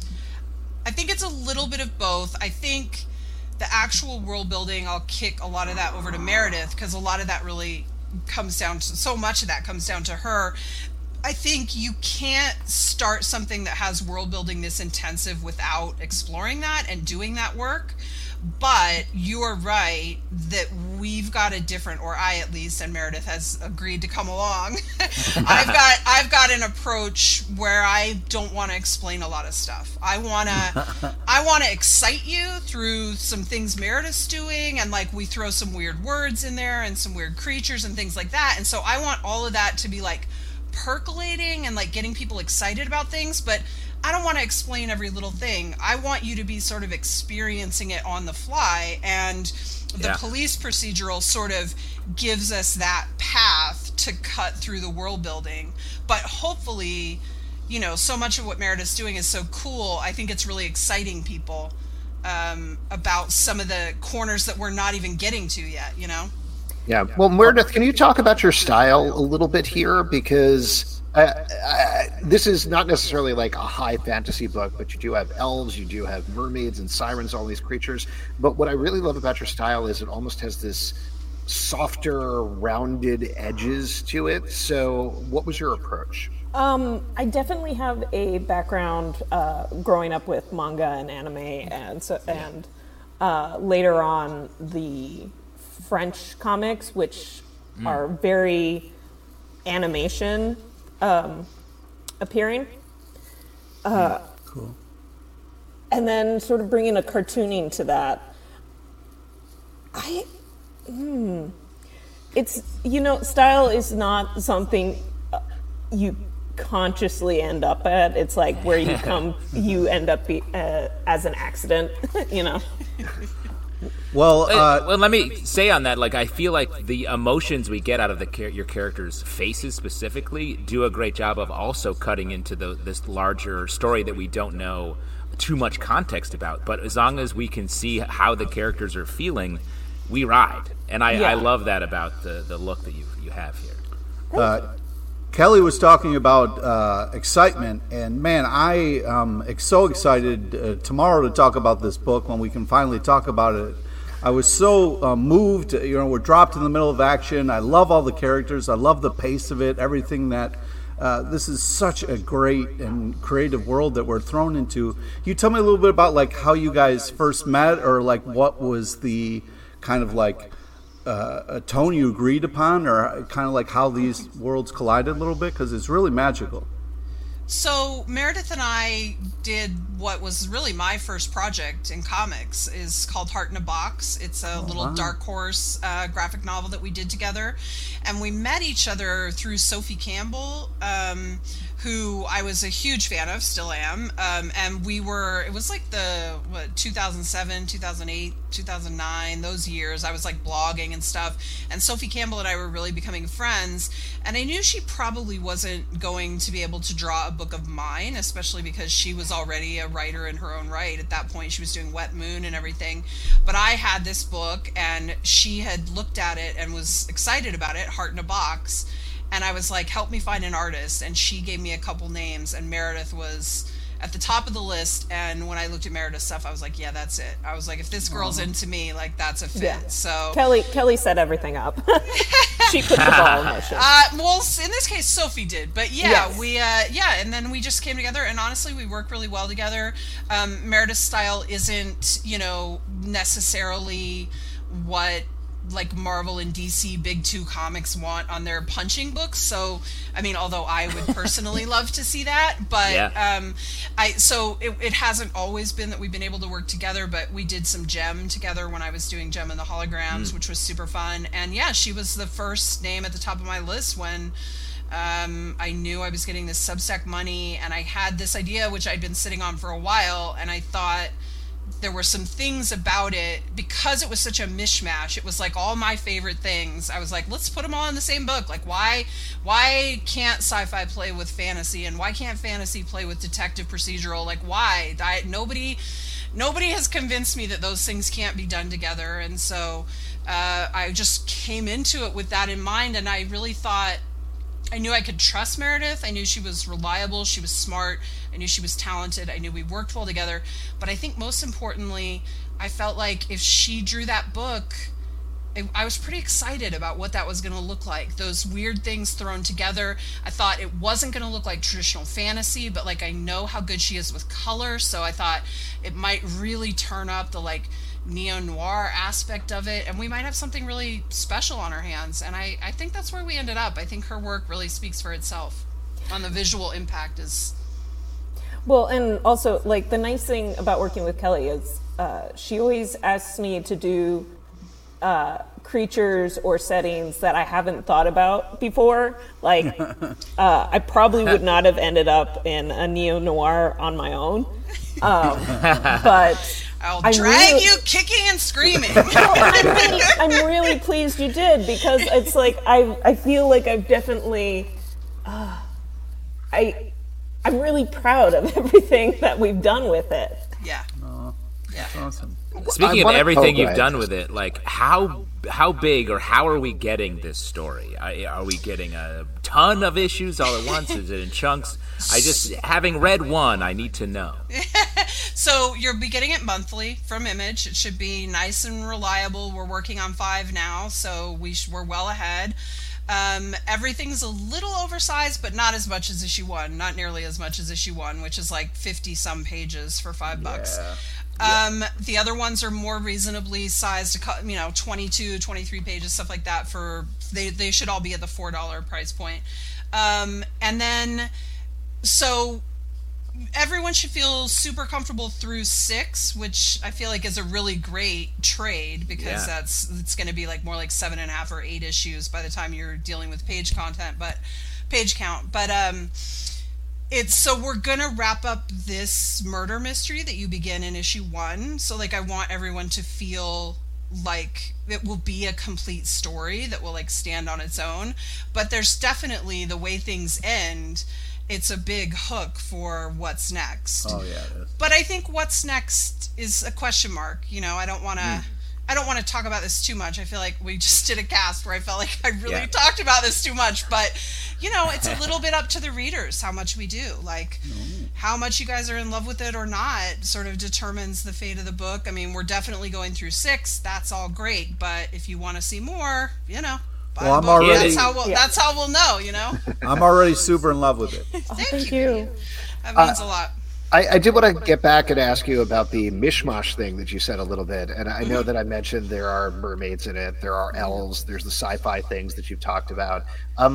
I think it's a little bit of both. I think the actual world building, I'll kick a lot of that over to Meredith, because a lot of that really comes down to, so much of that comes down to her. I think you can't start something that has world building this intensive without exploring that and doing that work. But you are right that we've got a different, or I at least, and Meredith has agreed to come along. I've got I've got an approach where I don't want to explain a lot of stuff. I wanna I wanna excite you through some things Meredith's doing, and like we throw some weird words in there and some weird creatures and things like that. And so I want all of that to be like percolating and like getting people excited about things, but I don't want to explain every little thing. I want you to be sort of experiencing it on the fly, and the yeah. police procedural sort of gives us that path to cut through the world building. But hopefully, you know, so much of what Meredith's doing is so cool. I think it's really exciting people um, about some of the corners that we're not even getting to yet, you know? Yeah. Well, Meredith, can you talk about your style a little bit here? Because uh, uh, this is not necessarily like a high fantasy book, but you do have elves, you do have mermaids and sirens, all these creatures. But what I really love about your style is it almost has this softer, rounded edges to it. So what was your approach? Um, I definitely have a background uh, growing up with manga and anime, and so, and uh, later on the French comics, which mm. are very animation um, appearing. Uh, cool. And then sort of bringing a cartooning to that. I, hmm, it's, you know, style is not something you consciously end up at. It's like where you come, you end up be, uh, as an accident, you know. Well, uh, well, let me say on that, like, I feel like the emotions we get out of the char- your characters' faces specifically do a great job of also cutting into the, this larger story that we don't know too much context about. But as long as we can see how the characters are feeling, we ride. And I, yeah. I love that about the, the look that you you have here. Uh, Kelly was talking about uh, excitement, and man, I am um, so excited uh, tomorrow to talk about this book when we can finally talk about it. I was so uh, moved. You know, we're dropped in the middle of action. I love all the characters. I love the pace of it. Everything that uh, this is such a great and creative world that we're thrown into. Can you tell me a little bit about like how you guys first met, or like what was the kind of like uh, a tone you agreed upon, or kind of like how these worlds collided a little bit, because it's really magical. So Meredith and I did what was really my first project in comics, is called Heart in a Box. It's a oh, little wow. Dark Horse uh, graphic novel that we did together. And we met each other through Sophie Campbell, um, who I was a huge fan of, still am. Um, and we were, it was like the, what, two thousand seven, two thousand eight, two thousand nine, those years. I was like blogging and stuff. And Sophie Campbell and I were really becoming friends. And I knew she probably wasn't going to be able to draw a book of mine, especially because she was already a writer in her own right. At that point, she was doing Wet Moon and everything. But I had this book, and she had looked at it and was excited about it, Heart in a Box. And I was like, help me find an artist. And she gave me a couple names, and Meredith was at the top of the list. And when I looked at Meredith's stuff, I was like, yeah, that's it. I was like, if this girl's into me, like, that's a fit. Yeah. So Kelly Kelly set everything up. She put the ball in motion. Uh, well, in this case, Sophie did. But yeah, yes. we, uh, yeah, and then we just came together. And honestly, we work really well together. Um, Meredith's style isn't, you know, necessarily what like Marvel and D C big two comics want on their punching books. So, I mean, although I would personally love to see that, but yeah. um, I so it, it hasn't always been that we've been able to work together, but we did some Gem together when I was doing Gem and the Holograms, mm. which was super fun. And yeah, she was the first name at the top of my list when um, I knew I was getting this Substack money, and I had this idea, which I'd been sitting on for a while, and I thought there were some things about it, because it was such a mishmash. It was like all my favorite things. I was like, let's put them all in the same book. Like, why why can't sci-fi play with fantasy, and why can't fantasy play with detective procedural? Like, why? I, nobody nobody has convinced me that those things can't be done together. And so uh, I just came into it with that in mind, and I really thought, I knew I could trust Meredith. I knew she was reliable. She was smart. I knew she was talented. I knew we worked well together. But I think most importantly, I felt like if she drew that book, it, I was pretty excited about what that was going to look like. Those weird things thrown together. I thought it wasn't going to look like traditional fantasy, but like I know how good she is with color. So I thought it might really turn up the like neo-noir aspect of it, and we might have something really special on our hands. And I, I think that's where we ended up. I think her work really speaks for itself on the visual impact. Is well, and also like the nice thing about working with Kelly is uh, she always asks me to do uh, creatures or settings that I haven't thought about before. Like uh, I probably would not have ended up in a neo-noir on my own, um, but I'll drag really, you kicking and screaming. No, I'm, really, I'm really pleased you did, because it's like I I feel like I've definitely uh, I I'm really proud of everything that we've done with it. Yeah. Oh, that's yeah. awesome. Speaking of everything you've done with it, like how how big or how are we getting this story? Are we getting a ton of issues all at once? Is it in chunks? I just, having read one, I need to know. So you'll be getting it monthly from Image. It should be nice and reliable. We're working on five now, so we sh- we're well ahead. Um, everything's a little oversized, but not as much as issue one. Not nearly as much as issue one, which is like fifty some pages for five bucks. Yeah. Um, the other ones are more reasonably sized, you know, twenty-two, twenty-three pages, stuff like that. For they, they should all be at the four dollar price point. Um, and then, so everyone should feel super comfortable through six, which I feel like is a really great trade, because yeah. that's it's going to be like more like seven and a half or eight issues by the time you're dealing with page content, but page count. But um, it's so we're gonna wrap up this murder mystery that you begin in issue one. So like I want everyone to feel like it will be a complete story that will like stand on its own. But there's definitely, the way things end, it's a big hook for what's next. Oh yeah, it is. But I think what's next is a question mark. You know, I don't want to. Mm. I don't want to talk about this too much. I feel like we just did a cast where I felt like I really yeah. talked about this too much. But, you know, it's a little bit up to the readers how much we do. Like, mm. how much you guys are in love with it or not sort of determines the fate of the book. I mean, we're definitely going through six. That's all great. But if you want to see more, you know. Well, I'm already, that's how we'll, yeah. that's how we'll know, you know. I'm already super in love with it. Oh, thank, thank you. you. That means uh, a lot. I, I did want to get back and ask you about the mishmash thing that you said a little bit. And I know that I mentioned there are mermaids in it, there are elves, there's the sci-fi things that you've talked about. Um,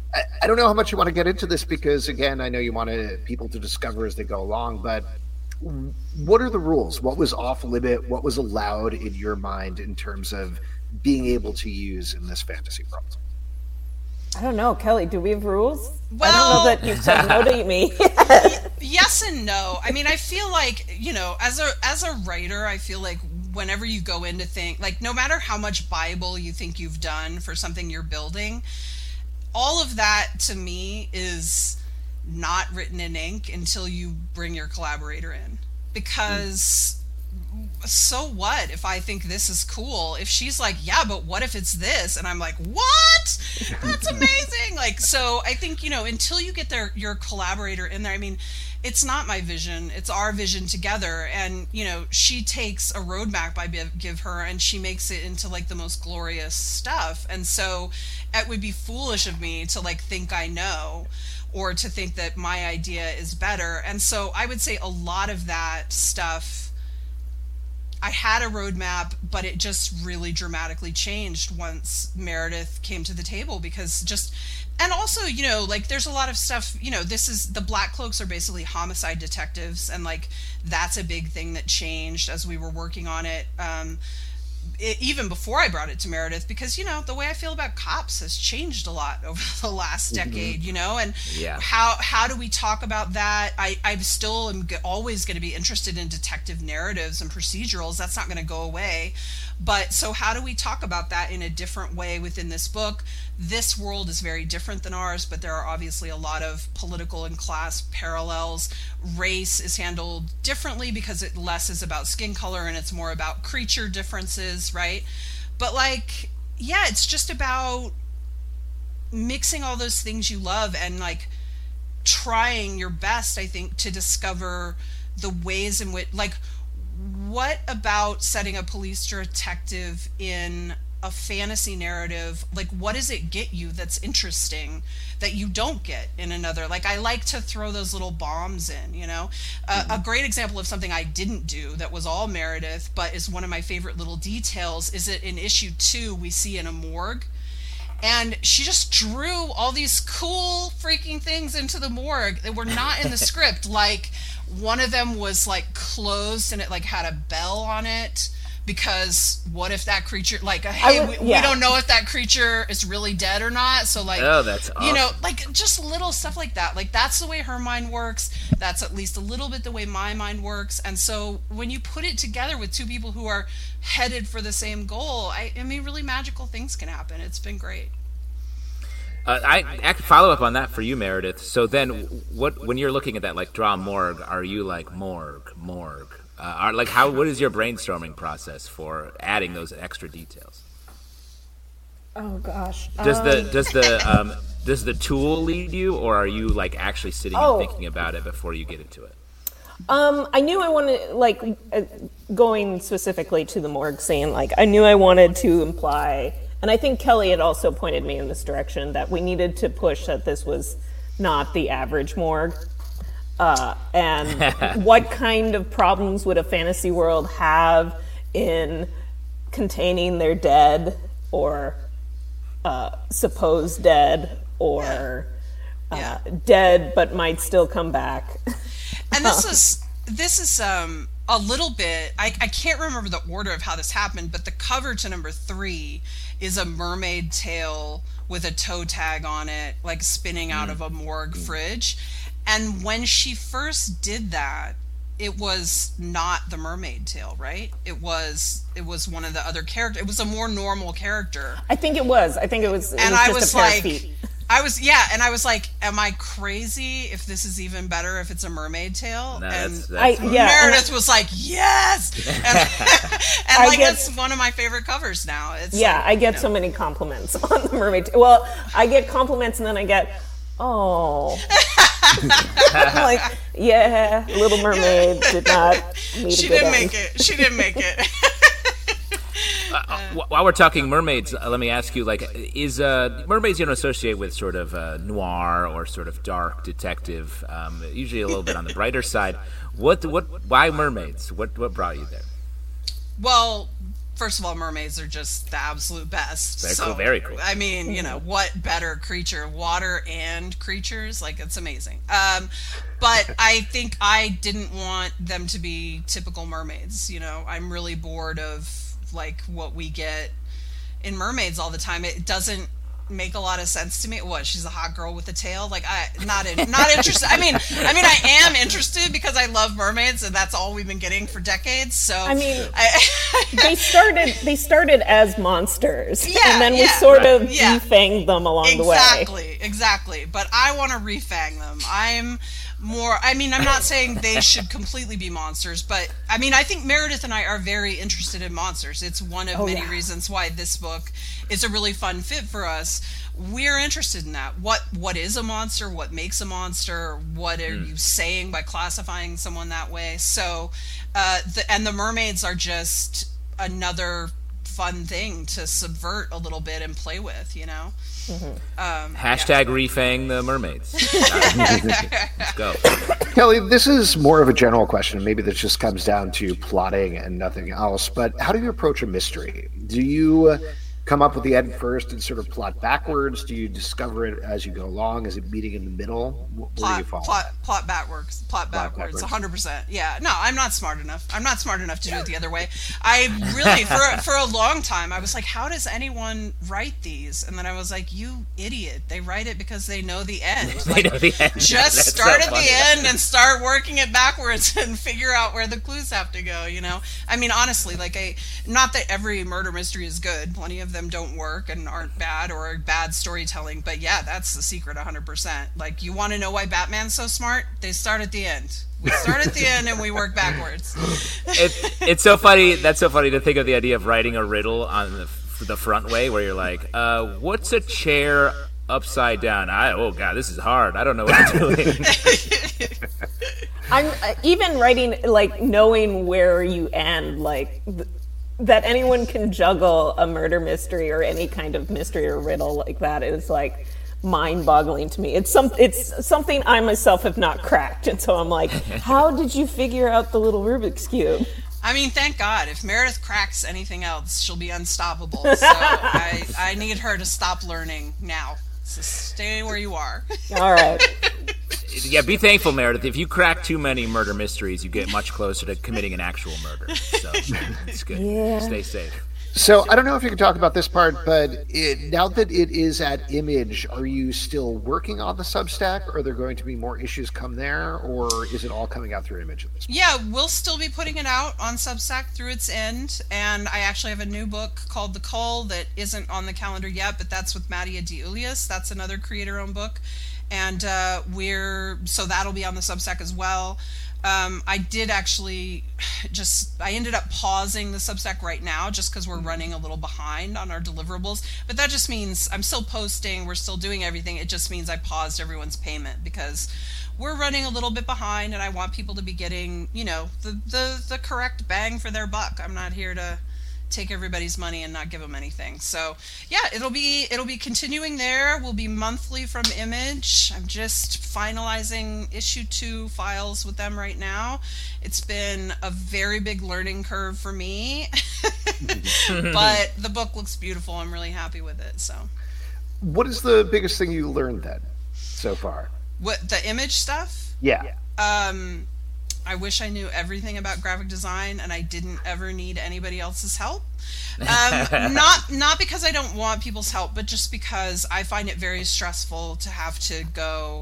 I, I don't know how much you want to get into this because, again, I know you want to, people to discover as they go along, but what are the rules? What was off limit? What was allowed in your mind in terms of being able to use in this fantasy world? I don't know, Kelly, do we have rules? Well, I don't know that you've said no to me. Yes and no. I mean, I feel like, you know, as a as a writer, I feel like whenever you go into think, like no matter how much Bible you think you've done for something you're building, all of that to me is not written in ink until you bring your collaborator in. Because so what if I think this is cool? If she's like, yeah, but what if it's this? And I'm like, what? That's amazing. Like, so I think, you know, until you get their your collaborator in there, I mean, it's not my vision, it's our vision together. And, you know, she takes a roadmap I give her and she makes it into like the most glorious stuff. And so it would be foolish of me to like think I know or to think that my idea is better. And so I would say a lot of that stuff, I had a roadmap, but it just really dramatically changed once Meredith came to the table because just, and also, you know, like there's a lot of stuff, you know, this is, the Black Cloaks are basically homicide detectives, and like that's a big thing that changed as we were working on it. Um, It, even before I brought it to Meredith, because, you know, the way I feel about cops has changed a lot over the last decade, you know, and yeah. how how do we talk about that? I, I still am g- always going to be interested in detective narratives and procedurals. That's not going to go away. But so how do we talk about that in a different way within this book? This world is very different than ours, but there are obviously a lot of political and class parallels. Race is handled differently because it less is about skin color and it's more about creature differences, right? But like, yeah, it's just about mixing all those things you love and like trying your best, I think, to discover the ways in which, like, what about setting a police detective in a fantasy narrative, like what does it get you that's interesting that you don't get in another? Like, I like to throw those little bombs in, you know. Uh, mm-hmm. A great example of something I didn't do that was all Meredith, but is one of my favorite little details, is that in issue two we see in a morgue, and she just drew all these cool freaking things into the morgue that were not in the script. Like, one of them was like closed and it like had a bell on it, because what if that creature, like, hey, would, we, yeah. we don't know if that creature is really dead or not. So like, oh, that's awesome. You know, like just little stuff like that. Like, that's the way her mind works. That's at least a little bit the way my mind works. And so when you put it together with two people who are headed for the same goal, I, I mean, really magical things can happen. It's been great. Uh, I, I could follow up on that for you, Meredith. So then, what when you're looking at that, like draw morgue, are you like morgue, morgue? Uh, are like how? What is your brainstorming process for adding those extra details? Oh gosh. Does um... the does the um, does the tool lead you, or are you like actually sitting oh. and thinking about it before you get into it? Um, I knew I wanted, like, uh, going specifically to the morgue scene. Like, I knew I wanted to imply. And I think Kelly had also pointed me in this direction, that we needed to push that this was not the average morgue. Uh, and what kind of problems would a fantasy world have in containing their dead or uh, supposed dead or uh, yeah. dead but might still come back. And this is this is um, a little bit, I, I can't remember the order of how this happened, but the cover to number three is a mermaid tail with a toe tag on it, like spinning out mm. of a morgue mm. fridge. And when she first did that, it was not the mermaid tail, right? It was it was one of the other characters. It was a more normal character. I think it was. I think it was. It and was I just was a pair like, of feet. I was yeah, and I was like, am I crazy if this is even better if it's a mermaid tail? No, and that's, that's I, yeah, Meredith I, was like, yes, and, and like get, it's one of my favorite covers now. It's yeah, like, I get you know. so many compliments on the mermaid tail. Well, I get compliments and then I get, oh. Like, yeah, Little Mermaid did not meet she a good didn't end. make it. She didn't make it. Uh, while we're talking mermaids, uh, let me ask you: like, is uh, mermaids you know associate with sort of uh, noir or sort of dark detective? Um, usually a little bit on the brighter side. What? What? Why mermaids? What? What brought you there? Well, first of all, mermaids are just the absolute best. Very so, cool, very cool. I mean, you know, what better creature? Water and creatures, like it's amazing. Um, but I think I didn't want them to be typical mermaids. You know, I'm really bored of like what we get in mermaids all the time. It doesn't make a lot of sense to me. What, she's a hot girl with a tail? Like, I not in, not interested. I mean, I mean, I am interested because I love mermaids, and that's all we've been getting for decades. So I mean, I, they started they started as monsters, yeah, and then yeah, we sort of yeah. defanged them along exactly, the way. Exactly, exactly. But I want to refang them. I'm more. I mean, I'm not saying they should completely be monsters, but I mean, I think Meredith and I are very interested in monsters. It's one of oh, many yeah. reasons why this book is a really fun fit for us. We're interested in that. What what is a monster? What makes a monster? What are mm. you saying by classifying someone that way? So, uh, the, and the mermaids are just another fun thing to subvert a little bit and play with, you know? Mm-hmm. Um, Hashtag yeah. refang the mermaids. Let's go. Kelly, this is more of a general question. Maybe this just comes down to plotting and nothing else. But how do you approach a mystery? Do you come up with the end first and sort of plot backwards? Do you discover it as you go along? Is it meeting in the middle? Where plot, do you fall? Plot, plot backwards. Plot backwards. backwards. one hundred percent. Yeah. No, I'm not smart enough. I'm not smart enough to do it the other way. I really, for for a long time, I was like, how does anyone write these? And then I was like, you idiot. They write it because they know the end. Like, they know the end. Just That's start so at the end and start working it backwards and figure out where the clues have to go, you know? I mean, honestly, like, I, not that every murder mystery is good. Plenty of them don't work and aren't bad or bad storytelling, but yeah, that's the secret one hundred percent. Like, you want to know why Batman's so smart? They start at the end. We start at the end and we work backwards. It, it's so funny. That's so funny to think of the idea of writing a riddle on the, the front way where you're like, uh, what's a chair upside down? I oh god, this is hard. I don't know what I'm doing. I'm uh, even writing, like, knowing where you end, like th- that anyone can juggle a murder mystery or any kind of mystery or riddle like that is like mind-boggling to me. It's some it's something I myself have not cracked, and so I'm like, how did you figure out the little Rubik's Cube? I mean, thank God. If Meredith cracks anything else, she'll be unstoppable. So I, I need her to stop learning now. So stay where you are. All right. Yeah, be thankful, Meredith. If you crack too many murder mysteries, you get much closer to committing an actual murder. So it's good. Yeah. Stay safe. So I don't know if you can talk about this part, but it, now that it is at Image, are you still working on the Substack? Are there going to be more issues come there, or is it all coming out through Image at this point? Yeah, we'll still be putting it out on Substack through its end, and I actually have a new book called The Cull that isn't on the calendar yet, but that's with Mattia De Ulias. That's another creator-owned book, and uh, we're so that'll be on the Substack as well. Um, I did actually just, I ended up pausing the Substack right now just because we're running a little behind on our deliverables. But that just means I'm still posting, we're still doing everything. It just means I paused everyone's payment because we're running a little bit behind and I want people to be getting, you know, the, the, the correct bang for their buck. I'm not here to take everybody's money and not give them anything. So yeah, it'll be it'll be continuing there. We'll be monthly from Image. I'm just finalizing issue two files with them right now. It's been a very big learning curve for me, but the book looks beautiful. I'm really happy with it. So, what is the biggest thing you learned then so far? What, the Image stuff? Yeah. Um. I wish I knew everything about graphic design and I didn't ever need anybody else's help. Um, not not because I don't want people's help, but just because I find it very stressful to have to go,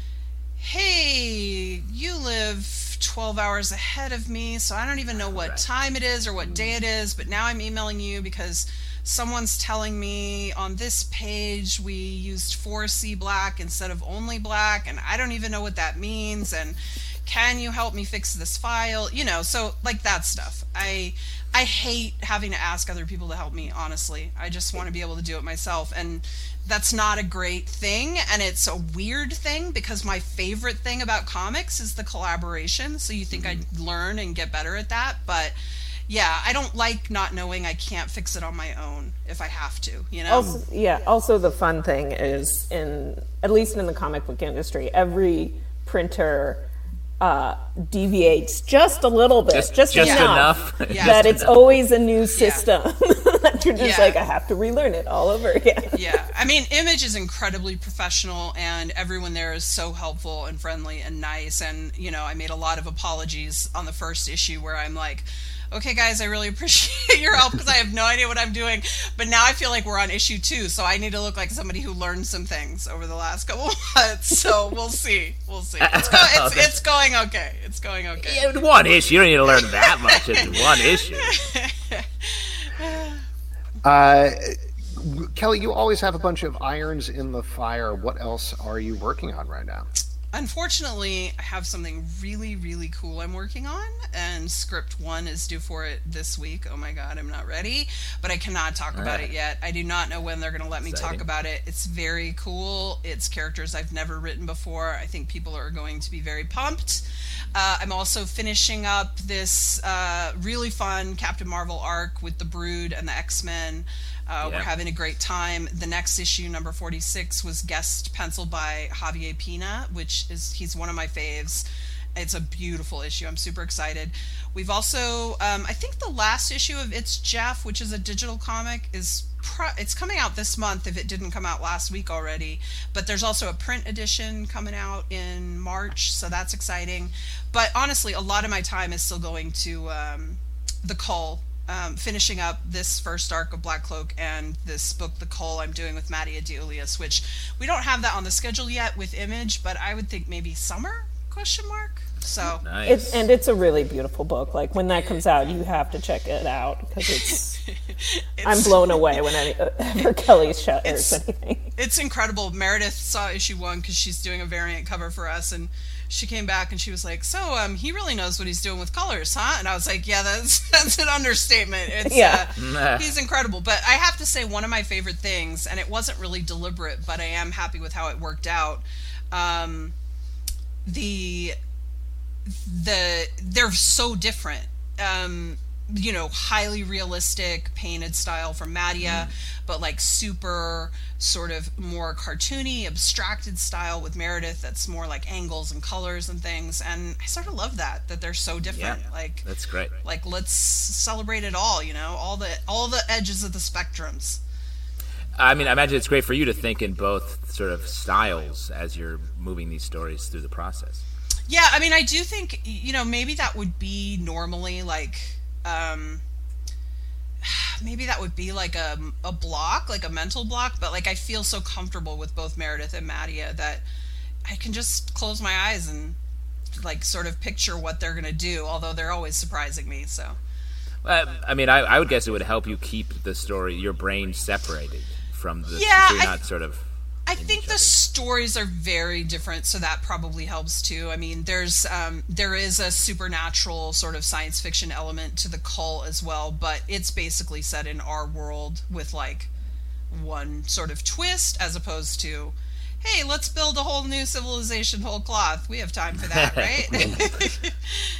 hey, you live twelve hours ahead of me, so I don't even know what time it is or what day it is, but now I'm emailing you because someone's telling me on this page we used four C black instead of only black, and I don't even know what that means, and can you help me fix this file? You know, so like that stuff. I I hate having to ask other people to help me, honestly. I just want to be able to do it myself. And that's not a great thing. And it's a weird thing because my favorite thing about comics is the collaboration. So you think mm-hmm. I'd learn and get better at that. But yeah, I don't like not knowing I can't fix it on my own if I have to, you know? Also, yeah, also the fun thing is, in at least in the comic book industry, every printer uh, deviates just a little bit, Just- just, just enough, enough. Yeah. that Just it's always a new system. That you're just Yeah. like, I have to relearn it all over again. Yeah, I mean, Image is incredibly professional, and everyone there is so helpful and friendly and nice. And you know, I made a lot of apologies on the first issue where I'm like, okay, guys, I really appreciate your help because I have no idea what I'm doing. But now I feel like we're on issue two, so I need to look like somebody who learned some things over the last couple of months. So we'll see, well see. It's, go- it's, it's going okay. It's going okay. Yeah, one issue. You don't need to learn that much in one issue. Uh, Kelly, you always have a bunch of irons in the fire. What else are you working on right now? Unfortunately, I have something really, really cool I'm working on, and script one is due for it this week. Oh my god, I'm not ready, but I cannot talk about it yet. I do not know when they're going to let me Exciting. talk about it. It's very cool. It's characters I've never written before. I think people are going to be very pumped. Uh, I'm also finishing up this uh, really fun Captain Marvel arc with the Brood and the X-Men. Uh, Yeah. We're having a great time. The next issue, number forty-six, was guest penciled by Javier Pina, which is he's one of my faves. It's a beautiful issue. I'm super excited. We've also, um, I think the last issue of It's Jeff, which is a digital comic, is pro- it's coming out this month if it didn't come out last week already. But there's also a print edition coming out in March, so that's exciting. But honestly, a lot of my time is still going to um, The Cull. Um, finishing up this first arc of Black Cloak and this book, The Cull, I'm doing with Mattia D'Ulias, which we don't have that on the schedule yet with Image, but I would think maybe summer, question mark? So, Nice. It's, and it's a really beautiful book. Like, when that comes out, you have to check it out because it's, I'm blown away whenever Kelly shares It's- anything. it's incredible. Meredith saw issue one because she's doing a variant cover for us, and she came back and she was like, so um, he really knows what he's doing with colors, huh? And I was like, yeah, that's that's an understatement. It's, Yeah. uh, he's incredible. But I have to say, one of my favorite things, and it wasn't really deliberate, but I am happy with how it worked out. Um, the the they're so different. Um, you know, highly realistic painted style from Mattia, but like super sort of more cartoony, abstracted style with Meredith that's more like angles and colors and things. And I sort of love that, that they're so different. Yeah, like that's great. Like, let's celebrate it all, you know, all the all the edges of the spectrums. I mean, I imagine it's great for you to think in both sort of styles as you're moving these stories through the process. Yeah, I mean, I do think, you know, maybe that would be normally like, um, maybe that would be like a, a block, like a mental block, but like I feel so comfortable with both Meredith and Mattia that I can just close my eyes and like sort of picture what they're going to do, although they're always surprising me, so. Uh, I mean, I, I would guess it would help you keep the story, your brain separated from the, Yeah, so you're I- not sort of... I think the stories are very different, so that probably helps too. I mean, there's um, there is a supernatural sort of science fiction element to The Cull as well, but it's basically set in our world with like one sort of twist, as opposed to, hey, let's build a whole new civilization whole cloth. We have time for that, right?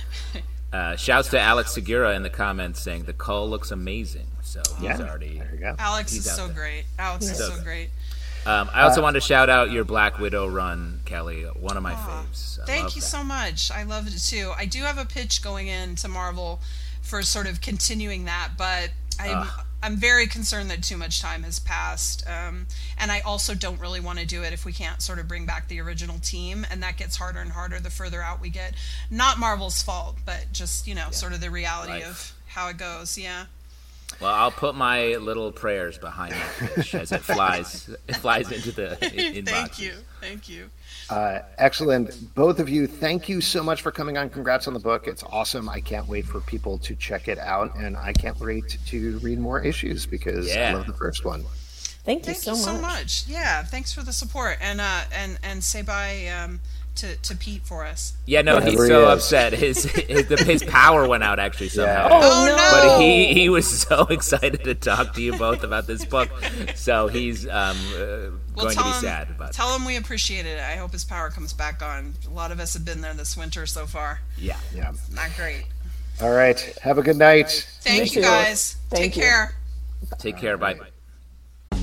Uh, shouts to Alex Segura in the comments saying the Cull looks amazing. So he's Yeah, already... there you go. Alex He's is out so there. great. Alex is So so good. great. Um, I also wanted to shout out your Black Widow run, Kelly. One of my Aw, faves. I Thank love you that. so much. I loved it too. I do have a pitch going in to Marvel for sort of continuing that, but I'm Ugh. I'm very concerned that too much time has passed. Um, and I also don't really want to do it if we can't sort of bring back the original team, and that gets harder and harder the further out we get. Not Marvel's fault, but just, you know, sort of the reality Life. of how it goes. Yeah. Well, I'll put my little prayers behind that pitch as it flies it flies into the in- inbox. Thank you. Thank you. Uh, excellent. Both of you, thank you so much for coming on. Congrats on the book. It's awesome. I can't wait for people to check it out, and I can't wait to read more issues because I Yeah. love the first one. Thank you Thank so you much. so much. Yeah, thanks for the support, and uh, and and say bye um, to to Pete for us. Yeah, no, he's Whatever he so is. upset. His his, his power went out actually somehow. Oh, Oh, no. no. But he, he was so excited to talk to you both about this book. So he's um, uh, Well, going to tell be him, sad about it. Tell him we appreciate it. I hope his power comes back on. A lot of us have been there this winter so far. Yeah. Yeah. Not great. All right. Have a good night. Thank You you too. guys. Thank Take you. care. Take care. Bye.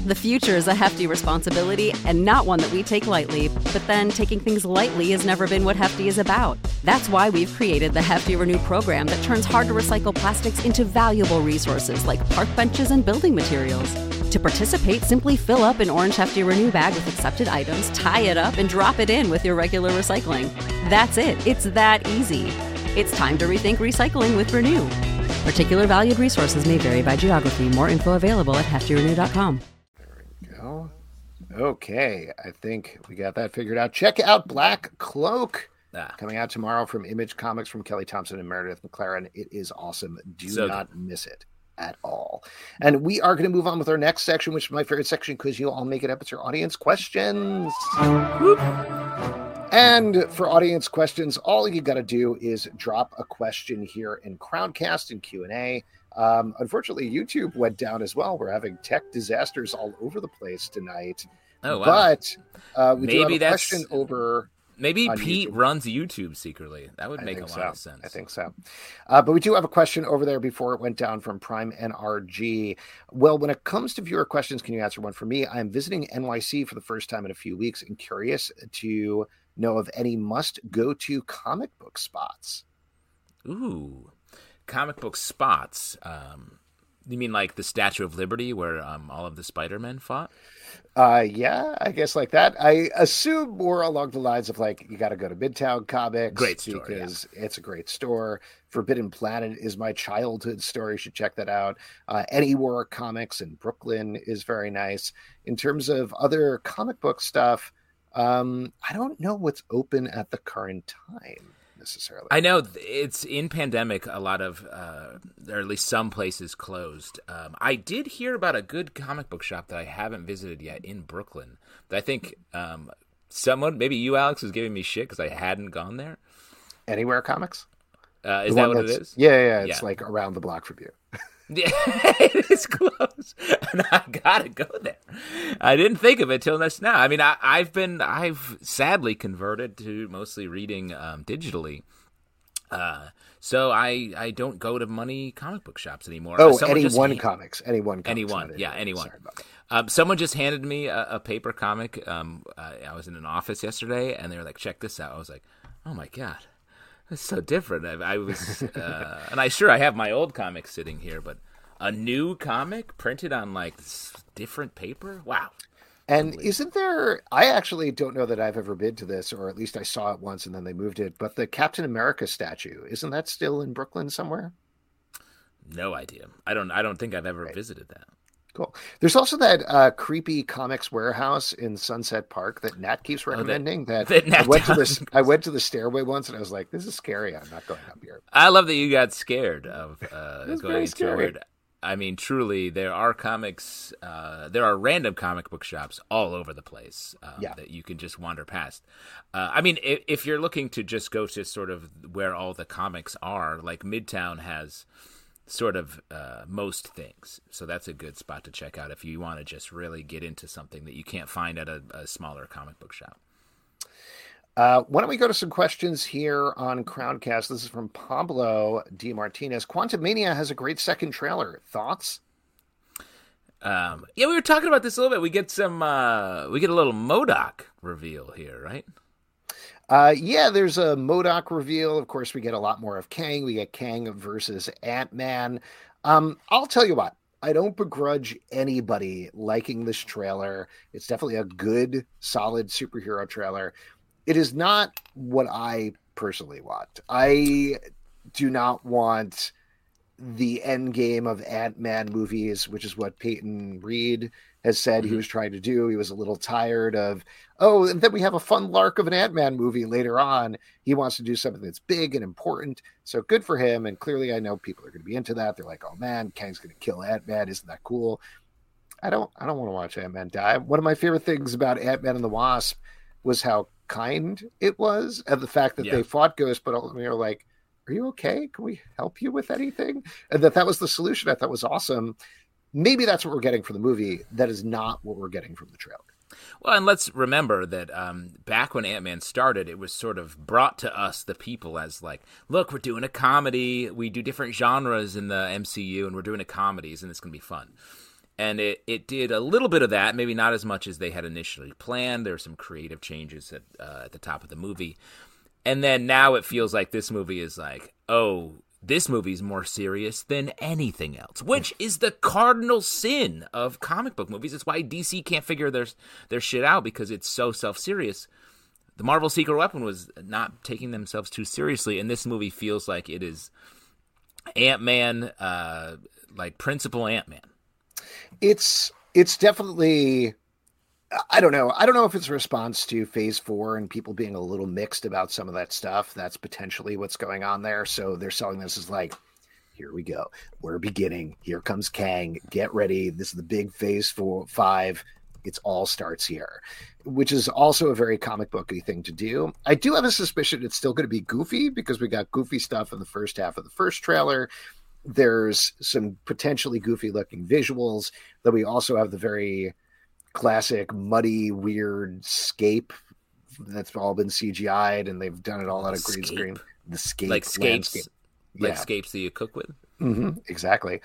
The future is a hefty responsibility and not one that we take lightly, but then taking things lightly has never been what Hefty is about. That's why we've created the Hefty Renew program that turns hard-to-recycle plastics into valuable resources like park benches and building materials. To participate, simply fill up an orange Hefty Renew bag with accepted items, tie it up, and drop it in with your regular recycling. That's it. It's that easy. It's time to rethink recycling with Renew. Particular valued resources may vary by geography. More info available at hefty renew dot com. There we go. Okay, I think we got that figured out. Check out Black Cloak. Ah. Coming out tomorrow from Image Comics from Kelly Thompson and Meredith McLaren. It is awesome. Do so not good. miss it at all. And we are going to move on with our next section, which is my favorite section because you'll all make it up. It's your audience questions. Whoop. And for audience questions, all you got to do is drop a question here in Crowdcast and Q and A. Um, unfortunately, YouTube went down as well. We're having tech disasters all over the place tonight. Oh, wow. But uh, we maybe do have a that's, question over... Maybe Pete YouTube. runs YouTube secretly. That would make a lot so. of sense. I think so. Uh, but we do have a question over there before it went down from Prime N R G. Well, when it comes to viewer questions, can you answer one for me? I'm visiting N Y C for the first time in a few weeks and curious to know of any must-go-to comic book spots. Ooh, comic book spots. Um, you mean like the Statue of Liberty where um, all of the Spider-Men fought? Uh, yeah, I guess like that. I assume more along the lines of like, you got to go to Midtown Comics. Great store, because yeah. it's a great store. Forbidden Planet is my childhood store. You should check that out. Uh, Any War Comics in Brooklyn is very nice. In terms of other comic book stuff, um, I don't know what's open at the current time. Necessarily. I know it's in pandemic. A lot of, uh, or at least some places closed. Um, I did hear about a good comic book shop that I haven't visited yet in Brooklyn. That I think um, someone, maybe you, Alex, was giving me shit because I hadn't gone there. Anywhere Comics? Uh, is that what it is? Yeah, yeah, it's yeah. like around the block from you. Yeah, it is close, and I gotta go there. I didn't think of it till just now. I mean, I, I've been, I've sadly converted to mostly reading um, digitally, uh, so I, I don't go to money comic book shops anymore. Oh, Someone any one hand, comics, any one, comics, any one, yeah, any one. Um, someone just handed me a, a paper comic. Um, I, I was in an office yesterday, and they were like, "Check this out." I was like, "Oh my god." It's so different. I, I was, uh, and I sure I have my old comics sitting here, but a new comic printed on like different paper. Wow. And isn't there? I actually don't know that I've ever been to this, or at least I saw it once and then they moved it. But the Captain America statue, isn't that still in Brooklyn somewhere? No idea. I don't. I don't think I've ever right. visited that. Cool. There's also that uh, creepy comics warehouse in Sunset Park that Nat keeps recommending. Oh, that, that, that I went to this. I went to the stairway once, and I was like, "This is scary. I'm not going up here." I love that you got scared of uh, going very scary. Toward. I mean, truly, there are comics. Uh, there are random comic book shops all over the place um, yeah. that you can just wander past. Uh, I mean, if, if you're looking to just go to sort of where all the comics are, like Midtown has sort of uh, most things. So that's a good spot to check out if you want to just really get into something that you can't find at a, a smaller comic book shop. Uh, why don't we go to some questions here on Crowdcast? This is from Pablo D. Martinez. Quantumania has a great second trailer. Thoughts? Um, yeah, we were talking about this a little bit. We get some, uh, we get a little MODOK reveal here, right? Uh, yeah, there's a MODOK reveal. Of course, we get a lot more of Kang. We get Kang versus Ant-Man. Um, I'll tell you what, I don't begrudge anybody liking this trailer. It's definitely a good, solid superhero trailer. It is not what I personally want. I do not want the end game of Ant-Man movies, which is what Peyton Reed has said mm-hmm. he was trying to do. He was a little tired of, oh, and then we have a fun lark of an Ant-Man movie later on. He wants to do something that's big and important. So good for him. And clearly I know people are going to be into that. They're like, oh man, Kang's going to kill Ant-Man. Isn't that cool? I don't, I don't want to watch Ant-Man die. One of my favorite things about Ant-Man and the Wasp was how kind it was, and the fact that yeah. they fought Ghost, but ultimately were like, are you okay? Can we help you with anything? And that that was the solution. I thought was awesome. Maybe that's what we're getting from the movie. That is not what we're getting from the trailer. Well, and let's remember that um, back when Ant-Man started, it was sort of brought to us, the people, as like, look, we're doing a comedy. We do different genres in the M C U, and we're doing a comedies, and it's going to be fun. And it, it did a little bit of that, maybe not as much as they had initially planned. There were some creative changes at, uh, at the top of the movie. And then now it feels like this movie is like, oh, this movie's more serious than anything else, which is the cardinal sin of comic book movies. It's why D C can't figure their, their shit out, because it's so self-serious. The Marvel Secret Weapon was not taking themselves too seriously, and this movie feels like it is Ant-Man, uh, like Principal Ant-Man. It's it's definitely, I don't know. I don't know if it's a response to Phase Four and people being a little mixed about some of that stuff. That's potentially what's going on there. So they're selling this as like, here we go. We're beginning. Here comes Kang. Get ready. This is the big Phase Four, Five. It's all starts here, which is also a very comic booky thing to do. I do have a suspicion it's still going to be goofy, because we got goofy stuff in the first half of the first trailer. There's some potentially goofy looking visuals. Then we also have the very classic muddy, weird scape that's all been C G I'd, and they've done it all out of green Scape. screen. The scape, Like scapes, landscape. like Yeah. scapes that you cook with. Mm-hmm, exactly.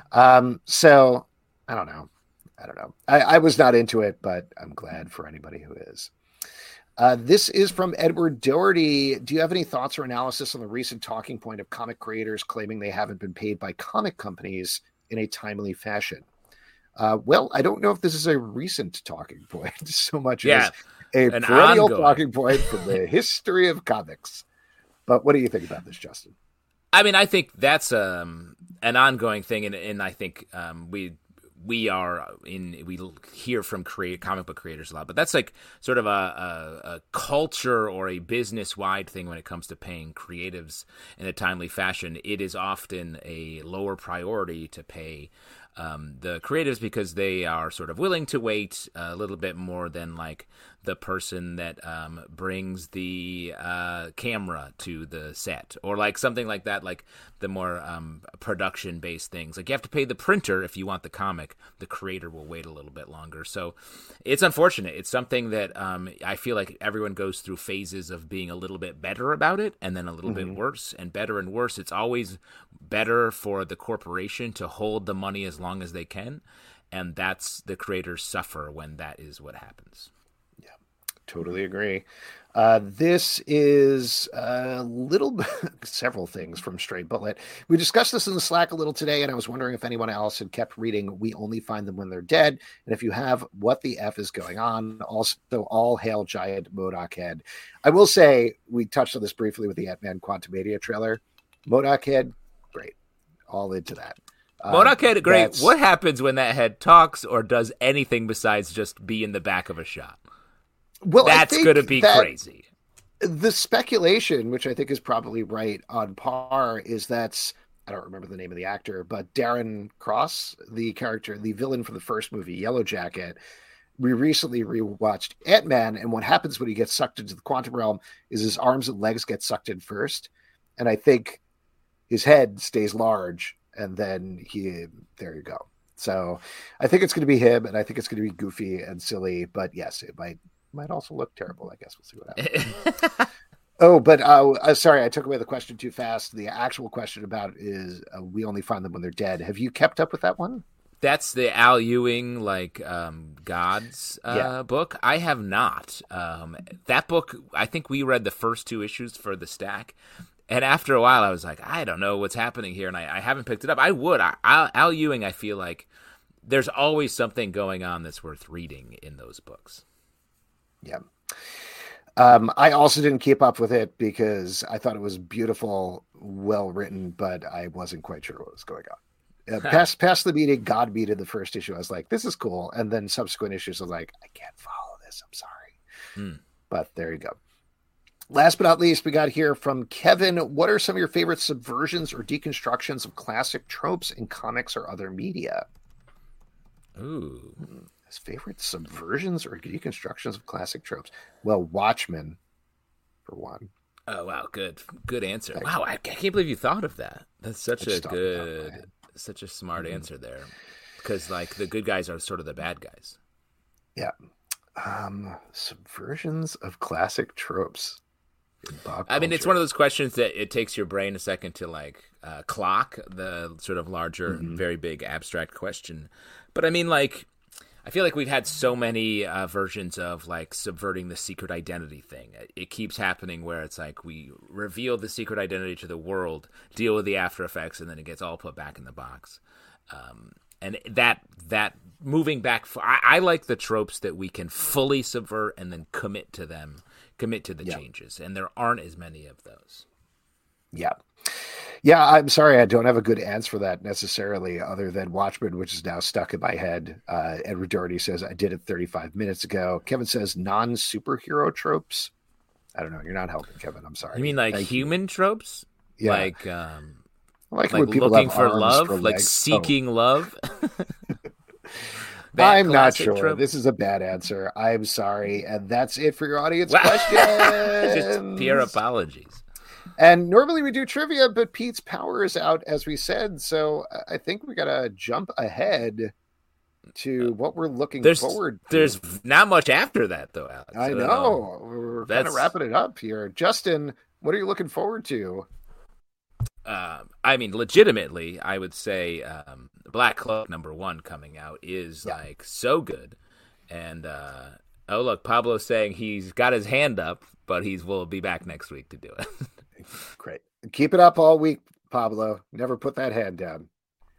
Um, so I don't know. I don't know. I, I was not into it, but I'm glad for anybody who is. Uh, this is from Edward Doherty. Do you have any thoughts or analysis on the recent talking point of comic creators claiming they haven't been paid by comic companies in a timely fashion? Uh, well, I don't know if this is a recent talking point so much Yeah, as a an perennial ongoing. talking point from the history of comics. But what do you think about this, Justin? I mean, I think that's um, an ongoing thing, and, and I think um, we we are in we hear from create comic book creators a lot, but that's like sort of a, a, a culture or a business wide thing when it comes to paying creatives in a timely fashion. It is often a lower priority to pay um, the creatives because they are sort of willing to wait a little bit more than like the person that um, brings the uh, camera to the set, or like something like that, like the more um, production-based things. Like you have to pay the printer if you want the comic. The creator will wait a little bit longer. So it's unfortunate. It's something that um, I feel like everyone goes through phases of being a little bit better about it and then a little mm-hmm. bit worse and better and worse. It's always better for the corporation to hold the money as long as they can, and that's the creators suffer when that is what happens. Totally agree. Uh, this is a little bit, several things from Straight Bullet. We discussed this in the Slack a little today, and I was wondering if anyone else had kept reading We Only Find Them When They're Dead. And if you have, what the F is going on? Also, all hail giant MODOK head. I will say, we touched on this briefly with the Ant-Man Quantumania trailer. MODOK head, great. All into that. MODOK head, great. That's... What happens when that head talks or does anything besides just be in the back of a shot? Well, that's going to be crazy. The speculation, which I think is probably right on par, is that's, I don't remember the name of the actor, but Darren Cross, the character, the villain from the first movie, Yellow Jacket. We recently rewatched Ant-Man, and what happens when he gets sucked into the quantum realm is his arms and legs get sucked in first, and I think his head stays large, and then he, there you go. So I think it's going to be him, and I think it's going to be goofy and silly, but yes, it might might also look terrible. I guess we'll see what happens. oh, but uh, uh, sorry, I took away the question too fast. The actual question about is uh, We Only Find Them When They're Dead. Have you kept up with that one? That's the Al Ewing, like, um, Gods uh, yeah. book. I have not. Um, that book, I think we read the first two issues for the stack. And after a while, I was like, I don't know what's happening here, and I, I haven't picked it up. I would. I, Al, Al Ewing, I feel like there's always something going on that's worth reading in those books. Yeah. Um, I also didn't keep up with it because I thought it was beautiful, well written, but I wasn't quite sure what was going on. Uh, past past the meeting, God beat in the first issue. I was like, this is cool. And then subsequent issues, I was like, I can't follow this. I'm sorry. Mm. But there you go. Last but not least, we got here from Kevin. What are some of your favorite subversions or deconstructions of classic tropes in comics or other media? Ooh. His favorite subversions or deconstructions of classic tropes? Well, Watchmen, for one. Oh, wow. Good. Good answer. Thanks. Wow. I can't believe you thought of that. That's such I a just thought about good, that. such a smart Mm-hmm. answer there. Because, like, the good guys are sort of the bad guys. Yeah. Um, subversions of classic tropes. I mean, it's one of those questions that it takes your brain a second to like uh, clock the sort of larger, mm-hmm. very big abstract question. But I mean, like, I feel like we've had so many uh, versions of like subverting the secret identity thing. It, it keeps happening where it's like we reveal the secret identity to the world, deal with the after effects, and then it gets all put back in the box. Um, and that that moving back, I, I like the tropes that we can fully subvert and then commit to them. commit to the yeah. changes, and there aren't as many of those. Yeah. Yeah, I'm sorry I don't have a good answer for that necessarily, other than Watchmen, which is now stuck in my head. Uh, Edward Doherty says, I did it thirty-five minutes ago. Kevin says, non-superhero tropes. I don't know. You're not helping, Kevin. I'm sorry. You mean like Thank human you. tropes? Yeah. Like, um, like, like looking for love? For like seeking oh. love? I'm not sure. Trope. This is a bad answer. I'm sorry. And that's it for your audience questions. Just pure apologies. And normally we do trivia, but Pete's power is out, as we said. So I think we got to jump ahead to what we're looking there's, forward to. There's not much after that, though, Alex. I know. We're kind of wrapping it up here. Justin, what are you looking forward to? Uh, I mean, legitimately, I would say um, Black Cloak number one coming out is yeah. like so good. And uh, oh, look, Pablo's saying he's got his hand up, but he will be back next week to do it. Great. Keep it up all week, Pablo. Never put that hand down.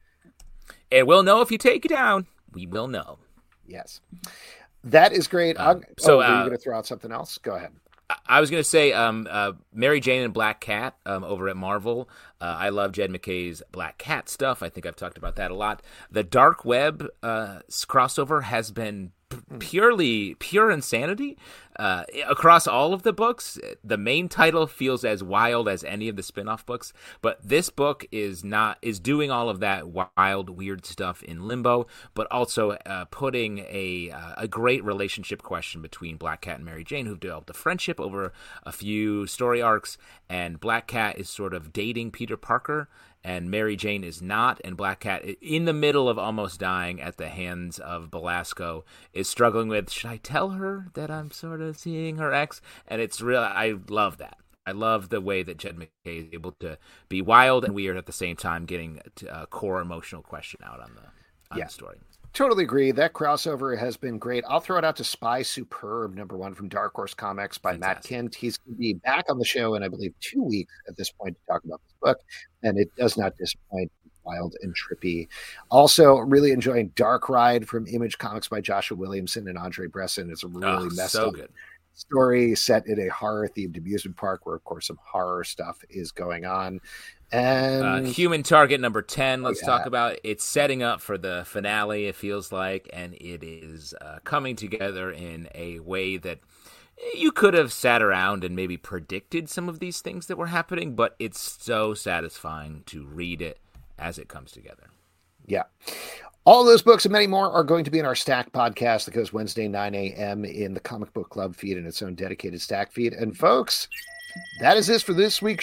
And we'll know if you take it down. We will know. Yes. That is great. Um, so, oh, are you uh, going to throw out something else? Go ahead. I was going to say um, uh, Mary Jane and Black Cat um, over at Marvel. Uh, I love Jed MacKay's Black Cat stuff. I think I've talked about that a lot. The Dark Web uh, crossover has been p- purely pure insanity uh, across all of the books. The main title feels as wild as any of the spin-off books, but this book is not is doing all of that wild, weird stuff in limbo, but also uh, putting a uh, a great relationship question between Black Cat and Mary Jane, who've developed a friendship over a few story arcs, and Black Cat is sort of dating Peter Parker, and Mary Jane is not, and Black Cat, in the middle of almost dying at the hands of Belasco, is struggling with, should I tell her that I'm sort of seeing her ex? And it's real. I love that. I love the way that Jed MacKay is able to be wild and weird at the same time, getting a core emotional question out on the, on yeah. the story. Totally agree. That crossover has been great. I'll throw it out to Spy Superb, number one from Dark Horse Comics by Fantastic. Matt Kent. He's going to be back on the show in, I believe, two weeks at this point to talk about this book, and it does not disappoint. Wild and trippy. Also, really enjoying Dark Ride from Image Comics by Joshua Williamson and Andre Bresson. It's a really oh, messed so up good. story set in a horror-themed amusement park where, of course, some horror stuff is going on. And uh, Human Target number ten, let's yeah. talk about. It's setting up for the finale, it feels like, and it is uh, coming together in a way that you could have sat around and maybe predicted some of these things that were happening, but it's so satisfying to read it as it comes together. Yeah. All those books and many more are going to be in our Stack podcast that goes Wednesday, nine a.m. in the Comic Book Club feed and its own dedicated Stack feed. And folks, that is this for this week's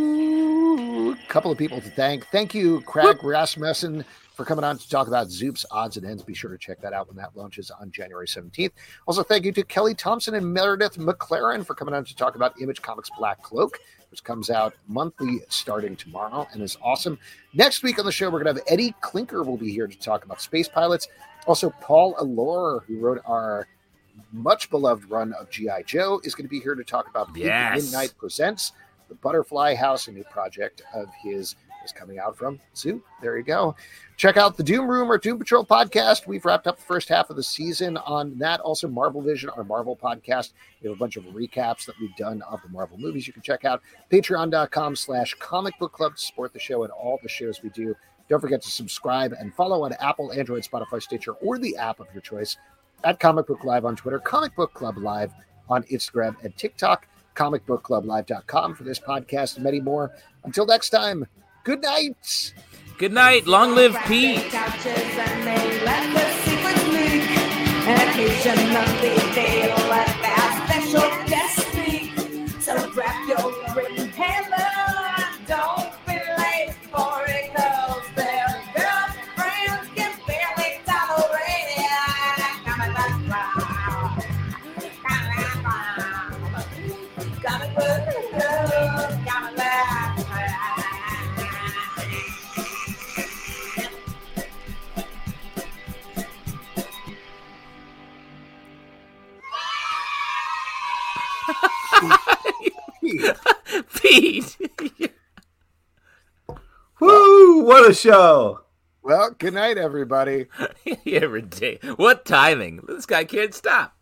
show. A couple of people to thank. Thank you, Craig Rasmussen, for coming on to talk about Zoop's Odds and Ends. Be sure to check that out when that launches on January seventeenth. Also, thank you to Kelly Thompson and Meredith McLaren for coming on to talk about Image Comics Black Cloak, which comes out monthly starting tomorrow and is awesome. Next week on the show, we're going to have Eddie Klinker will be here to talk about space pilots. Also, Paul Allure, who wrote our much beloved run of G I. Joe, is going to be here to talk about yes. Midnight Presents, the Butterfly House, a new project of his is coming out from Zoo. There you go. Check out the Doom Room or Doom Patrol podcast. We've wrapped up the first half of the season on that. Also, Marvel Vision, our Marvel podcast. We have a bunch of recaps that we've done of the Marvel movies you can check out. Patreon.com slash comic book club to support the show and all the shows we do. Don't forget to subscribe and follow on Apple, Android, Spotify, Stitcher, or the app of your choice. At Comic Book Live on Twitter, Comic Book Club Live on Instagram and TikTok, comic book club live dot com for this podcast and many more. Until next time, good night. Good night. Long live Pete. And occasionally they'll let their special guest speak. So grab your written hammer. Don't be late for it, cause their girlfriends can barely tolerate it. Coming back round. Coming back round. Coming back round. What a show. Well, good night, everybody. Every day. What timing? This guy can't stop.